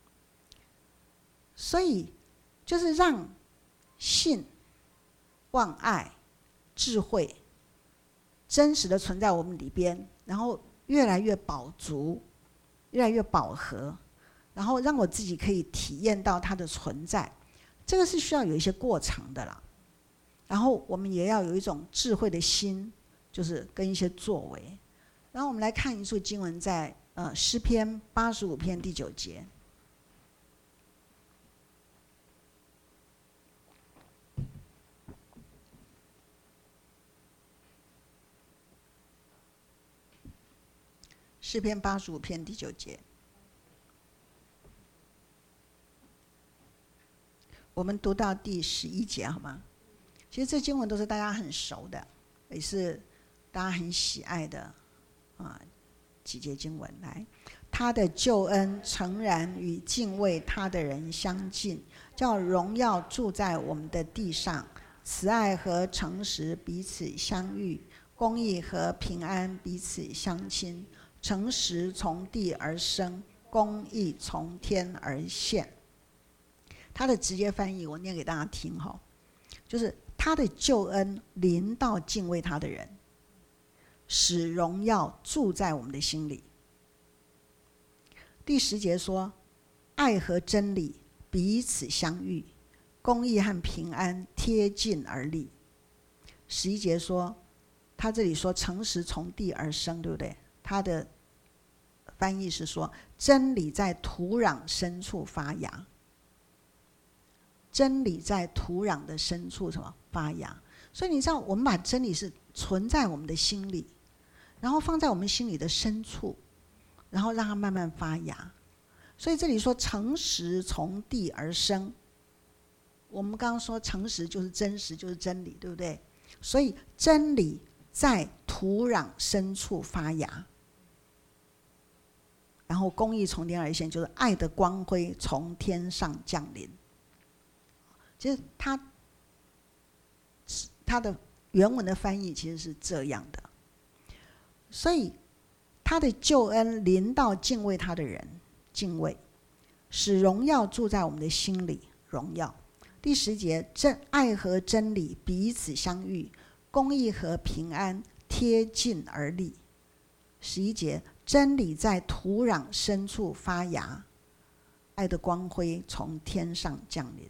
所以就是让信、望、爱、智慧真实的存在我们里边，然后越来越饱足，越来越饱和，然后让我自己可以体验到它的存在。这个是需要有一些过程的啦。然后我们也要有一种智慧的心，就是跟一些作为。然后我们来看一处经文，在诗篇85篇第9节。诗篇85篇第9节，我们读到第11节好吗？其实这经文都是大家很熟的，也是大家很喜爱的几节经文。来，他的救恩诚然与敬畏他的人相近，叫荣耀住在我们的地上，慈爱和诚实彼此相遇，公义和平安彼此相亲。诚实从地而生，公义从天而现。他的直接翻译我念给大家听哈，就是他的救恩临到敬畏他的人，使荣耀住在我们的心里。第10节说，爱和真理彼此相遇，公义和平安贴近而立。11节说，他这里说诚实从地而生，对不对？他的翻译是说，真理在土壤深处发芽。真理在土壤的深处什么？发芽。所以你知道，我们把真理是存在我们的心里，然后放在我们心里的深处，然后让它慢慢发芽。所以这里说诚实从地而生，我们刚刚说诚实就是真实，就是真理，对不对？所以真理在土壤深处发芽，然后公义从天而现，就是爱的光辉从天上降临。其实它的原文的翻译其实是这样的。所以他的救恩临到敬畏他的人，敬畏，使荣耀住在我们的心里，荣耀。第10节，爱和真理彼此相遇，公义和平安贴近而立。11节，真理在土壤深处发芽，爱的光辉从天上降临。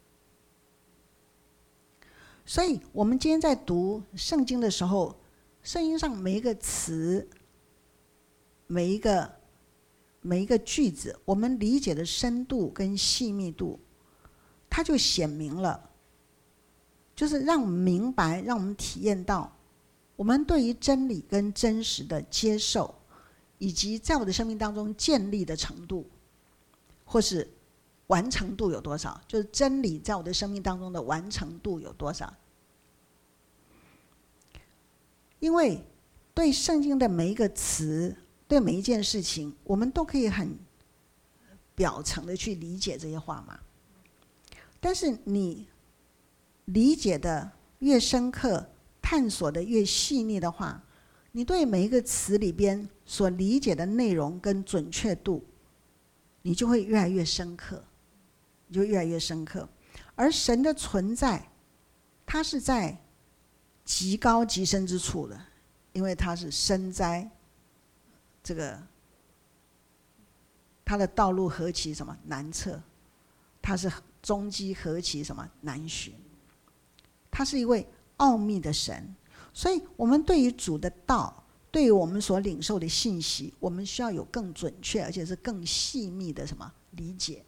所以我们今天在读圣经的时候，圣经上每一个词，每一个每一个句子，我们理解的深度跟细密度，它就显明了，就是让我们明白，让我们体验到我们对于真理跟真实的接受，以及在我的生命当中建立的程度，或是完成度有多少，就是真理在我的生命当中的完成度有多少。因为对圣经的每一个词，对每一件事情，我们都可以很表层的去理解这些话嘛。但是你理解的越深刻，探索的越细腻的话，你对每一个词里边所理解的内容跟准确度，你就会越来越深刻，你就越来越深刻。而神的存在，它是在极高极深之处的，因为它是深哉，这个它的道路何其什么难测，它是踪迹何其什么难寻，他是一位奥秘的神。所以我们对于主的道，对于我们所领受的信息，我们需要有更准确而且是更细密的什么理解。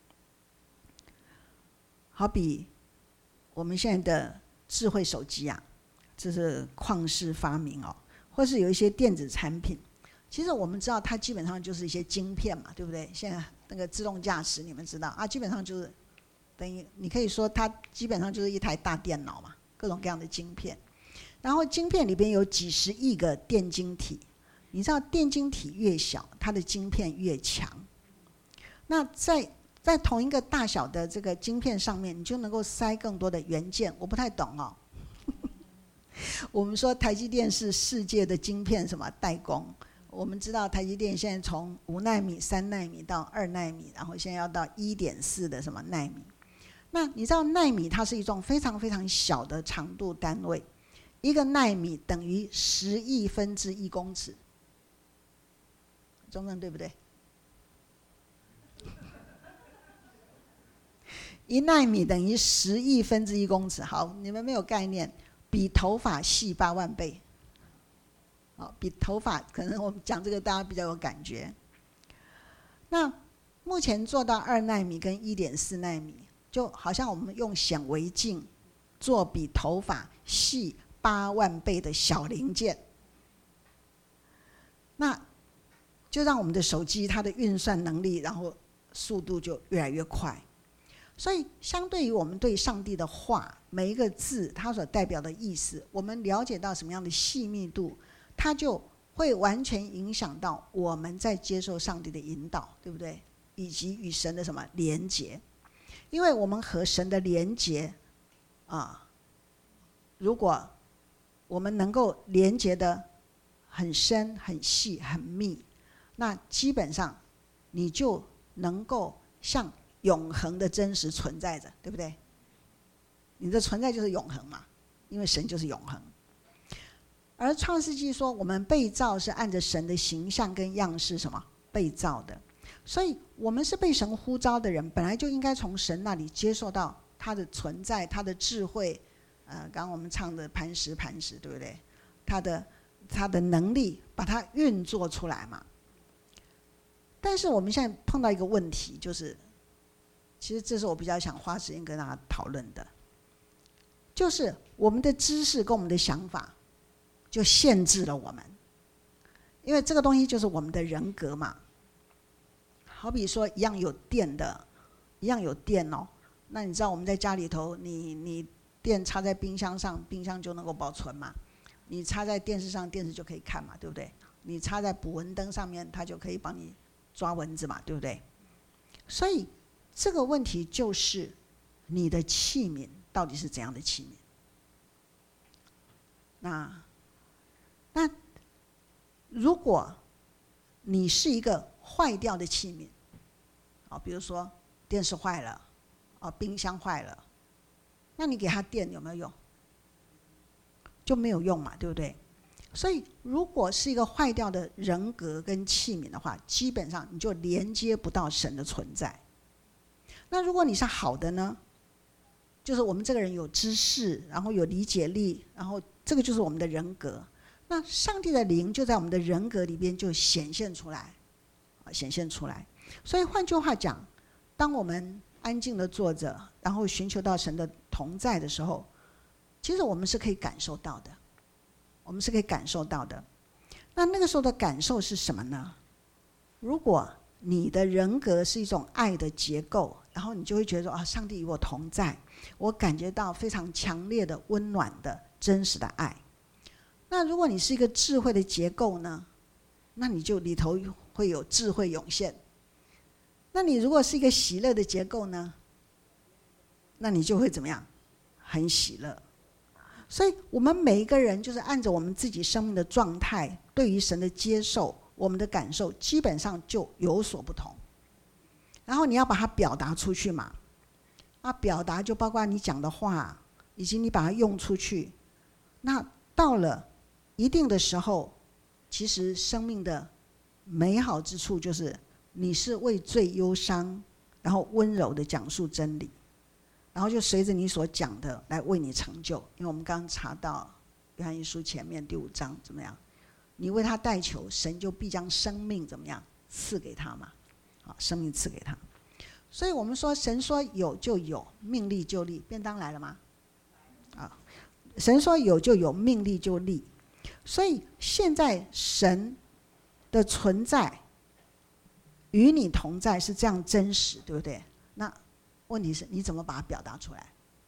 好比我们现在的智慧手机啊，这是旷世发明哦，或是有一些电子产品，其实我们知道它基本上就是一些晶片嘛，对不对？现在那个自动驾驶你们知道啊，基本上就是等于你可以说它基本上就是一台大电脑嘛，各种各样的晶片。然后晶片里边有几十亿个电晶体，你知道电晶体越小，它的晶片越强。那在同一个大小的这个晶片上面，你就能够塞更多的元件。我不太懂哦。我们说台积电是世界的晶片什么代工，我们知道台积电现在从5奈米、3奈米到2奈米，然后现在要到1.4的什么奈米。那你知道奈米它是一种非常非常小的长度单位，一个奈米等于10亿分之1公尺，中正对不对？1奈米等于10亿分之1公尺。好，你们没有概念，比头发细8万倍。好，比头发，可能我们讲这个大家比较有感觉。那目前做到2奈米跟1.4奈米，就好像我们用显微镜做比头发细8万倍的小零件，那就让我们的手机它的运算能力，然后速度就越来越快。所以相对于我们对上帝的话，每一个字它所代表的意思，我们了解到什么样的细密度，它就会完全影响到我们在接受上帝的引导，对不对？以及与神的什么连结。因为我们和神的连结啊，如果我们能够连结得很深、很细、很密，那基本上你就能够像永恒的真实存在着，对不对？你的存在就是永恒嘛，因为神就是永恒。而创世纪说，我们被造是按着神的形象跟样式什么被造的，所以我们是被神呼召的人，本来就应该从神那里接受到他的存在、他的智慧。刚刚我们唱的磐石磐石，对不对？他的能力把它运作出来嘛。但是我们现在碰到一个问题，就是其实这是我比较想花时间跟大家讨论的，就是我们的知识跟我们的想法就限制了我们，因为这个东西就是我们的人格嘛。好比说一样有电的，一样有电哦。那你知道我们在家里头，你电插在冰箱上，冰箱就能够保存嘛。你插在电视上，电视就可以看嘛，对不对？你插在捕蚊灯上面，它就可以帮你抓蚊子嘛，对不对？所以这个问题就是你的器皿到底是怎样的器皿？那如果你是一个坏掉的器皿，比如说电视坏了，冰箱坏了，那你给它电有没有用？就没有用嘛，对不对？所以如果是一个坏掉的人格跟器皿的话，基本上你就连接不到神的存在。那如果你是好的呢，就是我们这个人有知识，然后有理解力，然后这个就是我们的人格。那上帝的灵就在我们的人格里边就显现出来， 显现出来。所以换句话讲，当我们安静的坐着，然后寻求到神的同在的时候，其实我们是可以感受到的，我们是可以感受到的。那个时候的感受是什么呢？如果你的人格是一种爱的结构，然后你就会觉得说，上帝与我同在，我感觉到非常强烈的温暖的真实的爱。那如果你是一个智慧的结构呢，那你就里头会有智慧涌现。那你如果是一个喜乐的结构呢，那你就会怎么样？很喜乐。所以我们每一个人就是按着我们自己生命的状态，对于神的接受，我们的感受基本上就有所不同。然后你要把它表达出去嘛，表达就包括你讲的话，以及你把它用出去。那到了一定的时候，其实生命的美好之处就是你是为罪忧伤，然后温柔的讲述真理，然后就随着你所讲的来为你成就。因为我们刚刚查到约翰一书前面第5章怎么样？你为他代求，神就必将生命怎么样赐给他嘛？生命赐给他。所以我们说，神说有就有，命立就立。便当来了吗？神说有就有，命立就立。所以现在神的存在与你同在是这样真实，对不对？那问题是你怎么把它表达出来？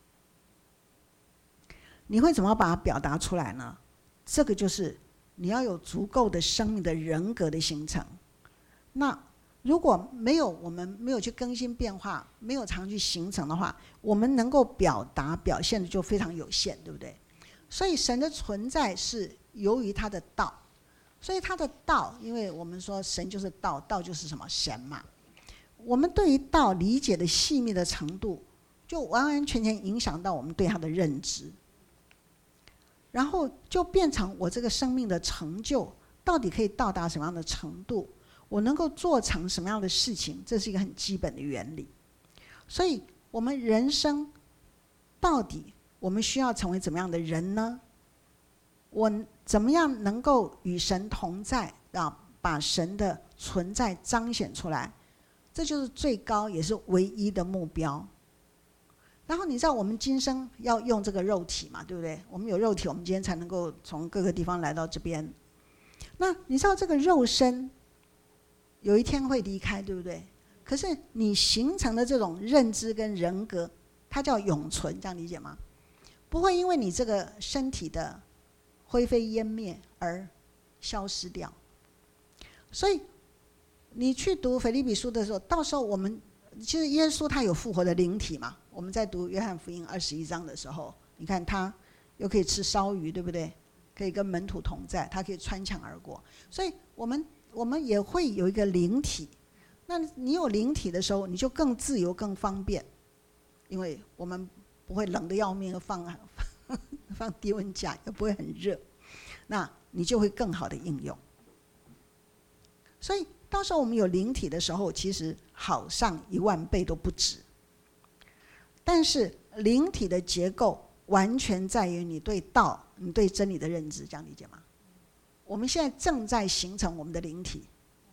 你会怎么把它表达出来呢？这个就是你要有足够的生命的人格的形成。那如果我们没有去更新变化，没有常去形成的话，我们能够表现的就非常有限，对不对？所以神的存在是由于他的道。所以他的道，因为我们说神就是道，道就是什么？神嘛。我们对于道理解的细密的程度，就完完全全影响到我们对他的认知，然后就变成我这个生命的成就到底可以到达什么样的程度，我能够做成什么样的事情，这是一个很基本的原理。所以我们人生到底我们需要成为怎么样的人呢？我怎么样能够与神同在，把神的存在彰显出来，这就是最高也是唯一的目标。然后你知道我们今生要用这个肉体嘛，对不对？我们有肉体，我们今天才能够从各个地方来到这边。那你知道这个肉身有一天会离开，对不对？可是你形成的这种认知跟人格，它叫永存，这样理解吗？不会因为你这个身体的灰飞烟灭而消失掉。所以你去读腓立比书的时候，到时候我们其实耶稣他有复活的灵体嘛。我们在读约翰福音21章的时候，你看他又可以吃烧鱼，对不对？可以跟门徒同在，他可以穿墙而过。所以我们也会有一个灵体。那你有灵体的时候，你就更自由更方便，因为我们不会冷得要命，放低温架也不会很热，那你就会更好的应用。所以到时候我们有灵体的时候，其实好上10000倍都不止。但是灵体的结构完全在于你对道、你对真理的认知，这样理解吗？我们现在正在形成我们的灵体，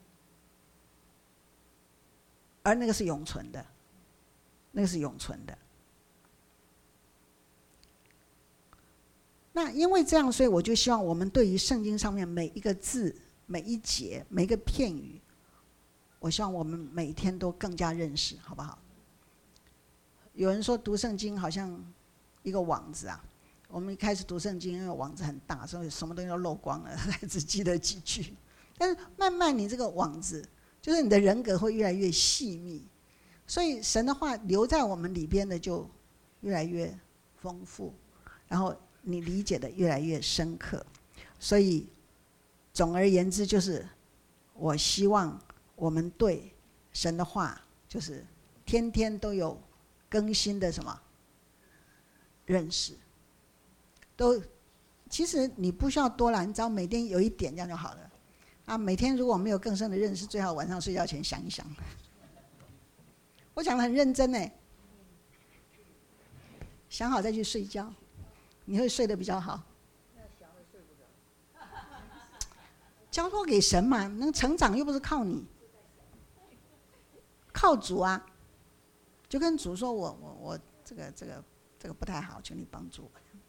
而那个是永存的，那个是永存的。那因为这样，所以我就希望我们对于圣经上面每一个字、每一节、每一个片语，我希望我们每天都更加认识，好不好？有人说读圣经好像一个网子啊，我们一开始读圣经，因为网子很大，所以什么东西都漏光了，只记得几句。但是慢慢你这个网子，就是你的人格会越来越细密，所以神的话留在我们里边的就越来越丰富，然后你理解的越来越深刻。所以总而言之，就是我希望我们对神的话就是天天都有更新的什么认识，其实你不需要多了，你只要每天有一点，这样就好了啊。每天如果没有更深的认识，最好晚上睡觉前想一想。我讲得很认真呢，想好再去睡觉，你会睡得比较好。交托给神嘛，能成长又不是靠你。 靠主啊，就跟主说我这个不太好，求你帮助我。